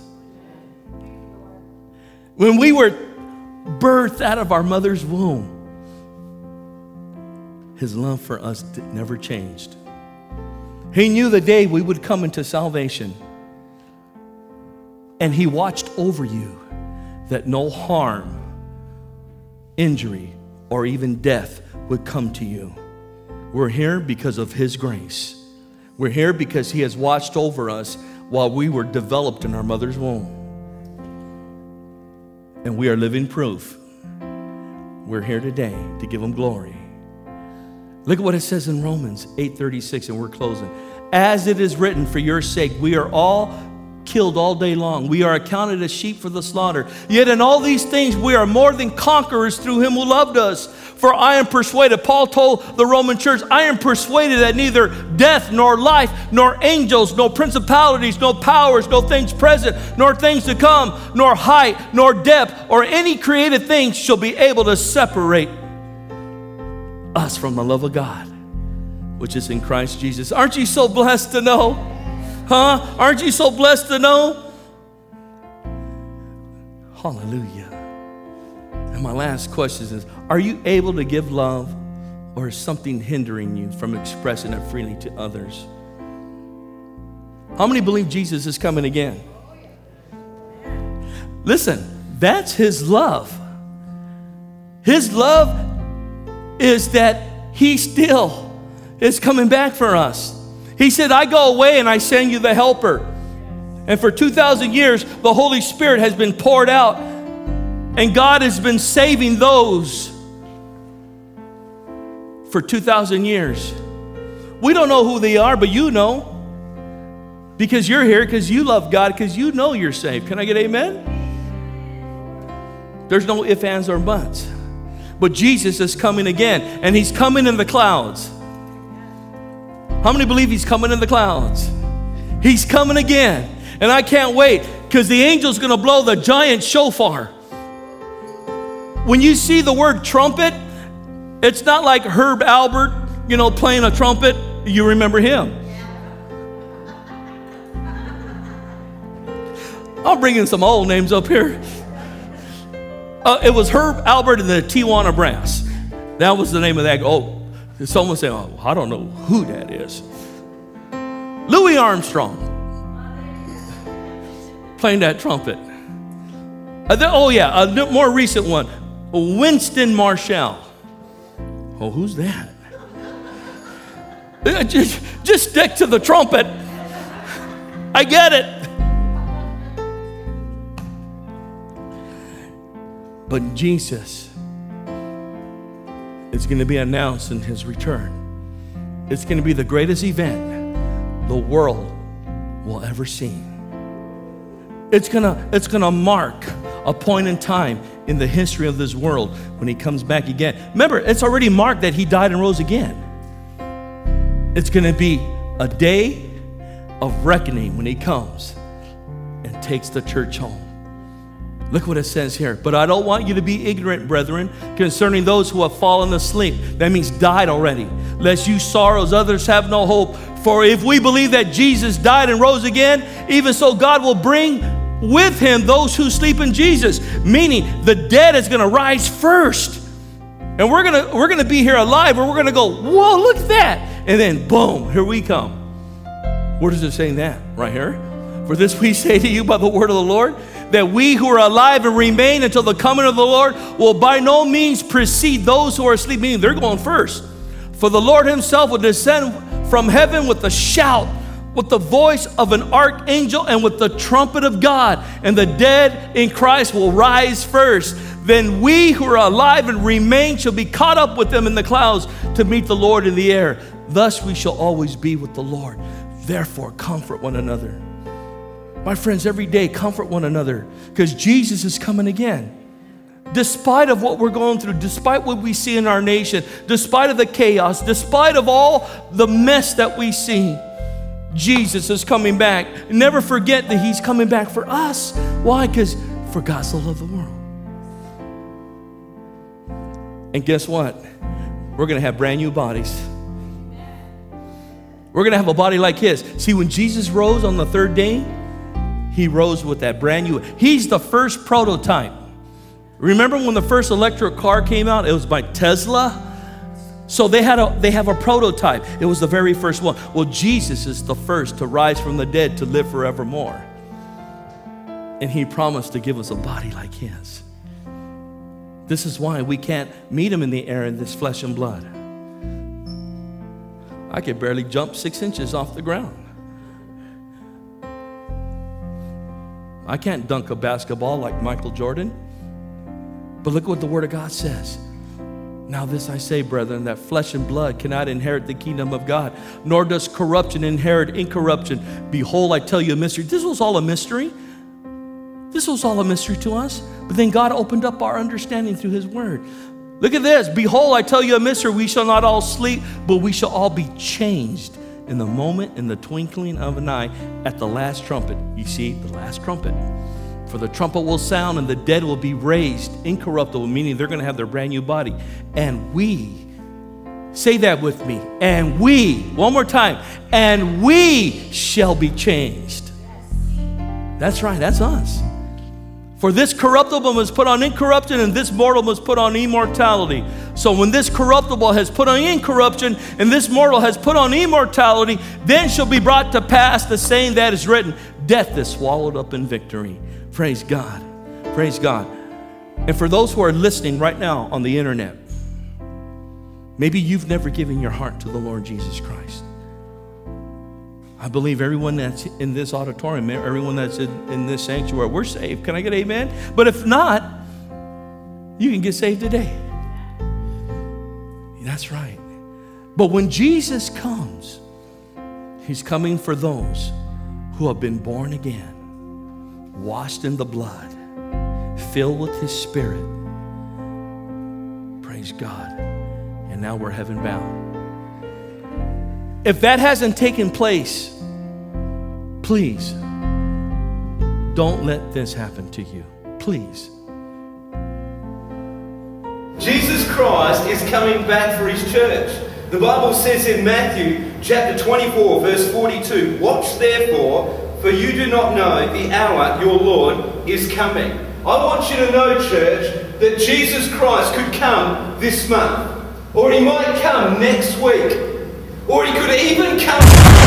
When we were birthed out of our mother's womb, his love for us never changed. He knew the day we would come into salvation. And he watched over you that no harm, injury, or even death would come to you. We're here because of his grace. We're here because he has watched over us while we were developed in our mother's womb. And we are living proof. We're here today to give him glory. Look at what it says in Romans eight thirty-six, and we're closing. As it is written, for your sake, we are all killed all day long. We are accounted as sheep for the slaughter. Yet in all these things we are more than conquerors through him who loved us. For I am persuaded, Paul told the Roman church, I am persuaded that neither death nor life, nor angels, nor principalities, no powers, no things present, nor things to come, nor height, nor depth, or any created thing shall be able to separate us from the love of God, which is in Christ Jesus. Aren't you so blessed to know? Huh? Aren't you so blessed to know? Hallelujah. And my last question is, are you able to give love, or is something hindering you from expressing it freely to others? How many believe Jesus is coming again? Listen, that's his love. His love is that he still is coming back for us. He said, I go away and I send you the helper. And for two thousand years, the Holy Spirit has been poured out, and God has been saving those for two thousand years. We don't know who they are, but you know, because you're here, because you love God, because you know you're saved. Can I get amen? There's no ifs, ands, or buts. But Jesus is coming again, and he's coming in the clouds. How many believe he's coming in the clouds? He's coming again, and I can't wait, because the angel's going to blow the giant shofar. When you see the word trumpet, it's not like Herb Albert, you know, playing a trumpet. You remember him. I'll bring in some old names up here. Uh, it was Herb Albert and the Tijuana Brass. That was the name of that. Oh, someone say, oh, I don't know who that is. Louis Armstrong playing that trumpet. Uh, the, oh yeah, a more recent one, Winston Marshall. Oh, who's that? Uh, just, just stick to the trumpet. I get it. But Jesus is going to be announced in his return. It's going to be the greatest event the world will ever see. It's going to, it's going to mark a point in time in the history of this world when he comes back again. Remember, it's already marked that he died and rose again. It's going to be a day of reckoning when he comes and takes the church home. Look what it says here. But I don't want you to be ignorant, brethren, concerning those who have fallen asleep. That means died already. Lest you sorrows, others have no hope. For if we believe that Jesus died and rose again, even so God will bring with him those who sleep in Jesus. Meaning the dead is going to rise first. And we're going to we're going to be here alive, and we're going to go, whoa, look at that. And then boom, here we come. Where does it say that? Right here. For this we say to you by the word of the Lord, that we who are alive and remain until the coming of the Lord will by no means precede those who are asleep, meaning they're going first. For the Lord himself will descend from heaven with a shout, with the voice of an archangel, and with the trumpet of God, and the dead in Christ will rise first. Then we who are alive and remain shall be caught up with them in the clouds to meet the Lord in the air. Thus we shall always be with the Lord. Therefore comfort one another. My friends, every day comfort one another, because Jesus is coming again. Despite of what we're going through, despite what we see in our nation, despite of the chaos, despite of all the mess that we see, Jesus is coming back. Never forget that he's coming back for us. Why? Because for God so loved the world. And guess what? We're going to have brand new bodies. We're going to have a body like his. See, when Jesus rose on the third day, he rose with that brand new. He's the first prototype. Remember when the first electric car came out? It was by Tesla. So they had a they have a prototype. It was the very first one. Well, Jesus is the first to rise from the dead to live forevermore. And he promised to give us a body like his. This is why we can't meet him in the air in this flesh and blood. I could barely jump six inches off the ground. I can't dunk a basketball like Michael Jordan. But look what the Word of God says. Now this I say, brethren, that flesh and blood cannot inherit the kingdom of God, nor does corruption inherit incorruption. Behold, I tell you a mystery. This was all a mystery. This was all a mystery to us. But then God opened up our understanding through his word. Look at this. Behold, I tell you a mystery. We shall not all sleep, but we shall all be changed in the moment, in the twinkling of an eye, at the last trumpet. You see, the last trumpet. For the trumpet will sound and the dead will be raised incorruptible, meaning they're going to have their brand new body. And we, say that with me, and we, one more time, and we shall be changed. That's right, that's us. For this corruptible must put on incorruption, and this mortal must put on immortality. So when this corruptible has put on incorruption, and this mortal has put on immortality, then shall be brought to pass the saying that is written, death is swallowed up in victory. Praise God. Praise God. And for those who are listening right now on the internet, maybe you've never given your heart to the Lord Jesus Christ. I believe everyone that's in this auditorium, everyone that's in, in this sanctuary, we're saved. Can I get amen? But if not, you can get saved today. That's right. But when Jesus comes, he's coming for those who have been born again, washed in the blood, filled with his spirit. Praise God. And now we're heaven bound. If that hasn't taken place, please don't let this happen to you. Please. Jesus Christ is coming back for his church. The Bible says in Matthew chapter twenty-four, verse forty-two, watch therefore, for you do not know the hour your Lord is coming. I want you to know, church, that Jesus Christ could come this month, or he might come next week, or he could even come.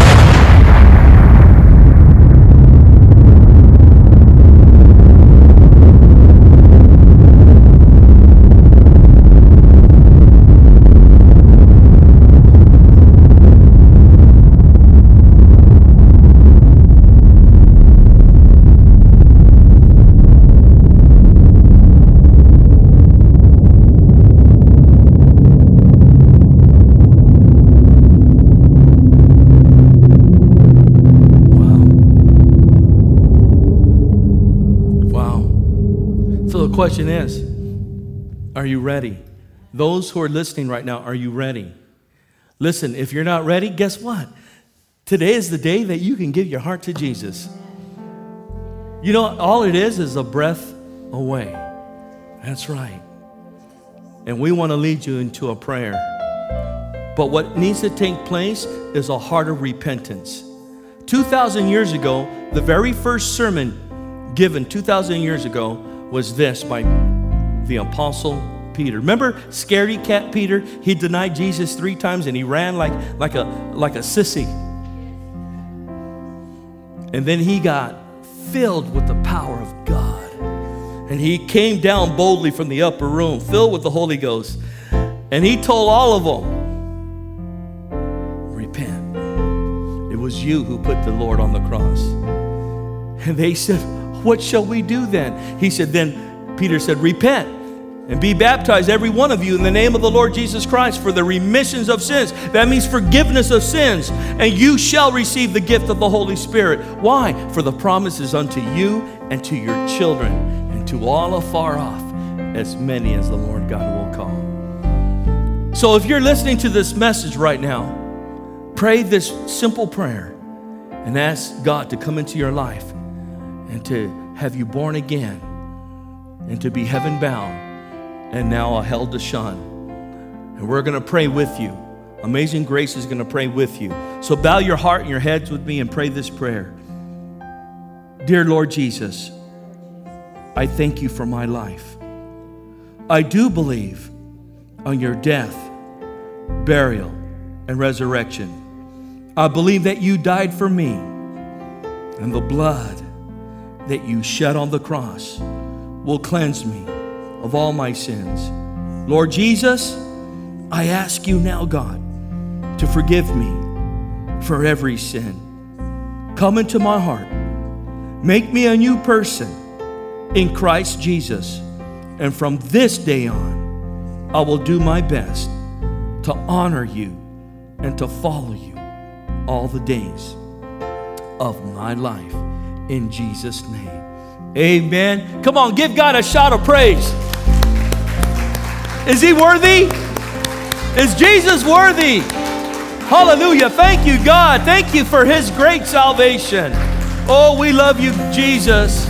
The question is, are you ready? Those who are listening right now, are you ready? Listen, if you're not ready, guess what? Today is the day that you can give your heart to Jesus. You know, all it is is a breath away. That's right. And we want to lead you into a prayer. But what needs to take place is a heart of repentance. two thousand years ago, the very first sermon given two thousand years ago was this by the Apostle Peter. Remember scaredy cat Peter? He denied Jesus three times and he ran like, like, a, like a sissy. And then he got filled with the power of God. And he came down boldly from the upper room, filled with the Holy Ghost. And he told all of them, repent. It was you who put the Lord on the cross. And they said, what shall we do then? He said, then Peter said, repent and be baptized, every one of you, in the name of the Lord Jesus Christ for the remissions of sins. That means forgiveness of sins. And you shall receive the gift of the Holy Spirit. Why? For the promise is unto you and to your children and to all afar off, as many as the Lord God will call. So if you're listening to this message right now, pray this simple prayer and ask God to come into your life and to have you born again, and to be heaven bound, and now a hell to shun. And we're going to pray with you. Amazing Grace is going to pray with you. So bow your heart and your heads with me and pray this prayer. Dear Lord Jesus, I thank you for my life. I do believe on your death, burial, and resurrection. I believe that you died for me, and the blood that you shed on the cross will cleanse me of all my sins. Lord Jesus, I ask you now, God, to forgive me for every sin. Come into my heart. Make me a new person in Christ Jesus. And from this day on, I will do my best to honor you and to follow you all the days of my life. In Jesus' name, amen. Come on, give God a shout of praise. Is he worthy? Is Jesus worthy? Hallelujah. Thank you, God. Thank you for his great salvation. Oh, we love you, Jesus.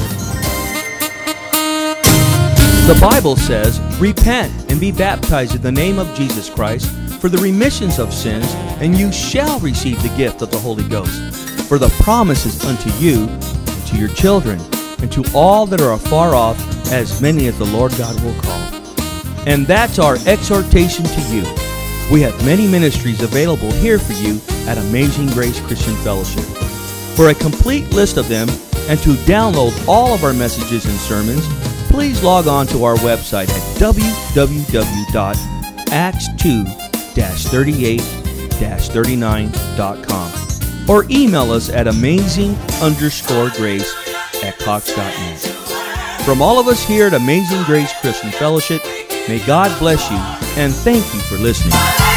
The Bible says, repent and be baptized in the name of Jesus Christ for the remissions of sins, and you shall receive the gift of the Holy Ghost. For the promise is unto you, and to your children, and to all that are afar off, as many as the Lord God will call. And that's our exhortation to you. We have many ministries available here for you at Amazing Grace Christian Fellowship. For a complete list of them and to download all of our messages and sermons, please log on to our website at w w w dot acts two dash thirty-eight dash thirty-nine dot com or email us at amazing underscore grace at cox dot net. From all of us here at Amazing Grace Christian Fellowship, may God bless you, and thank you for listening.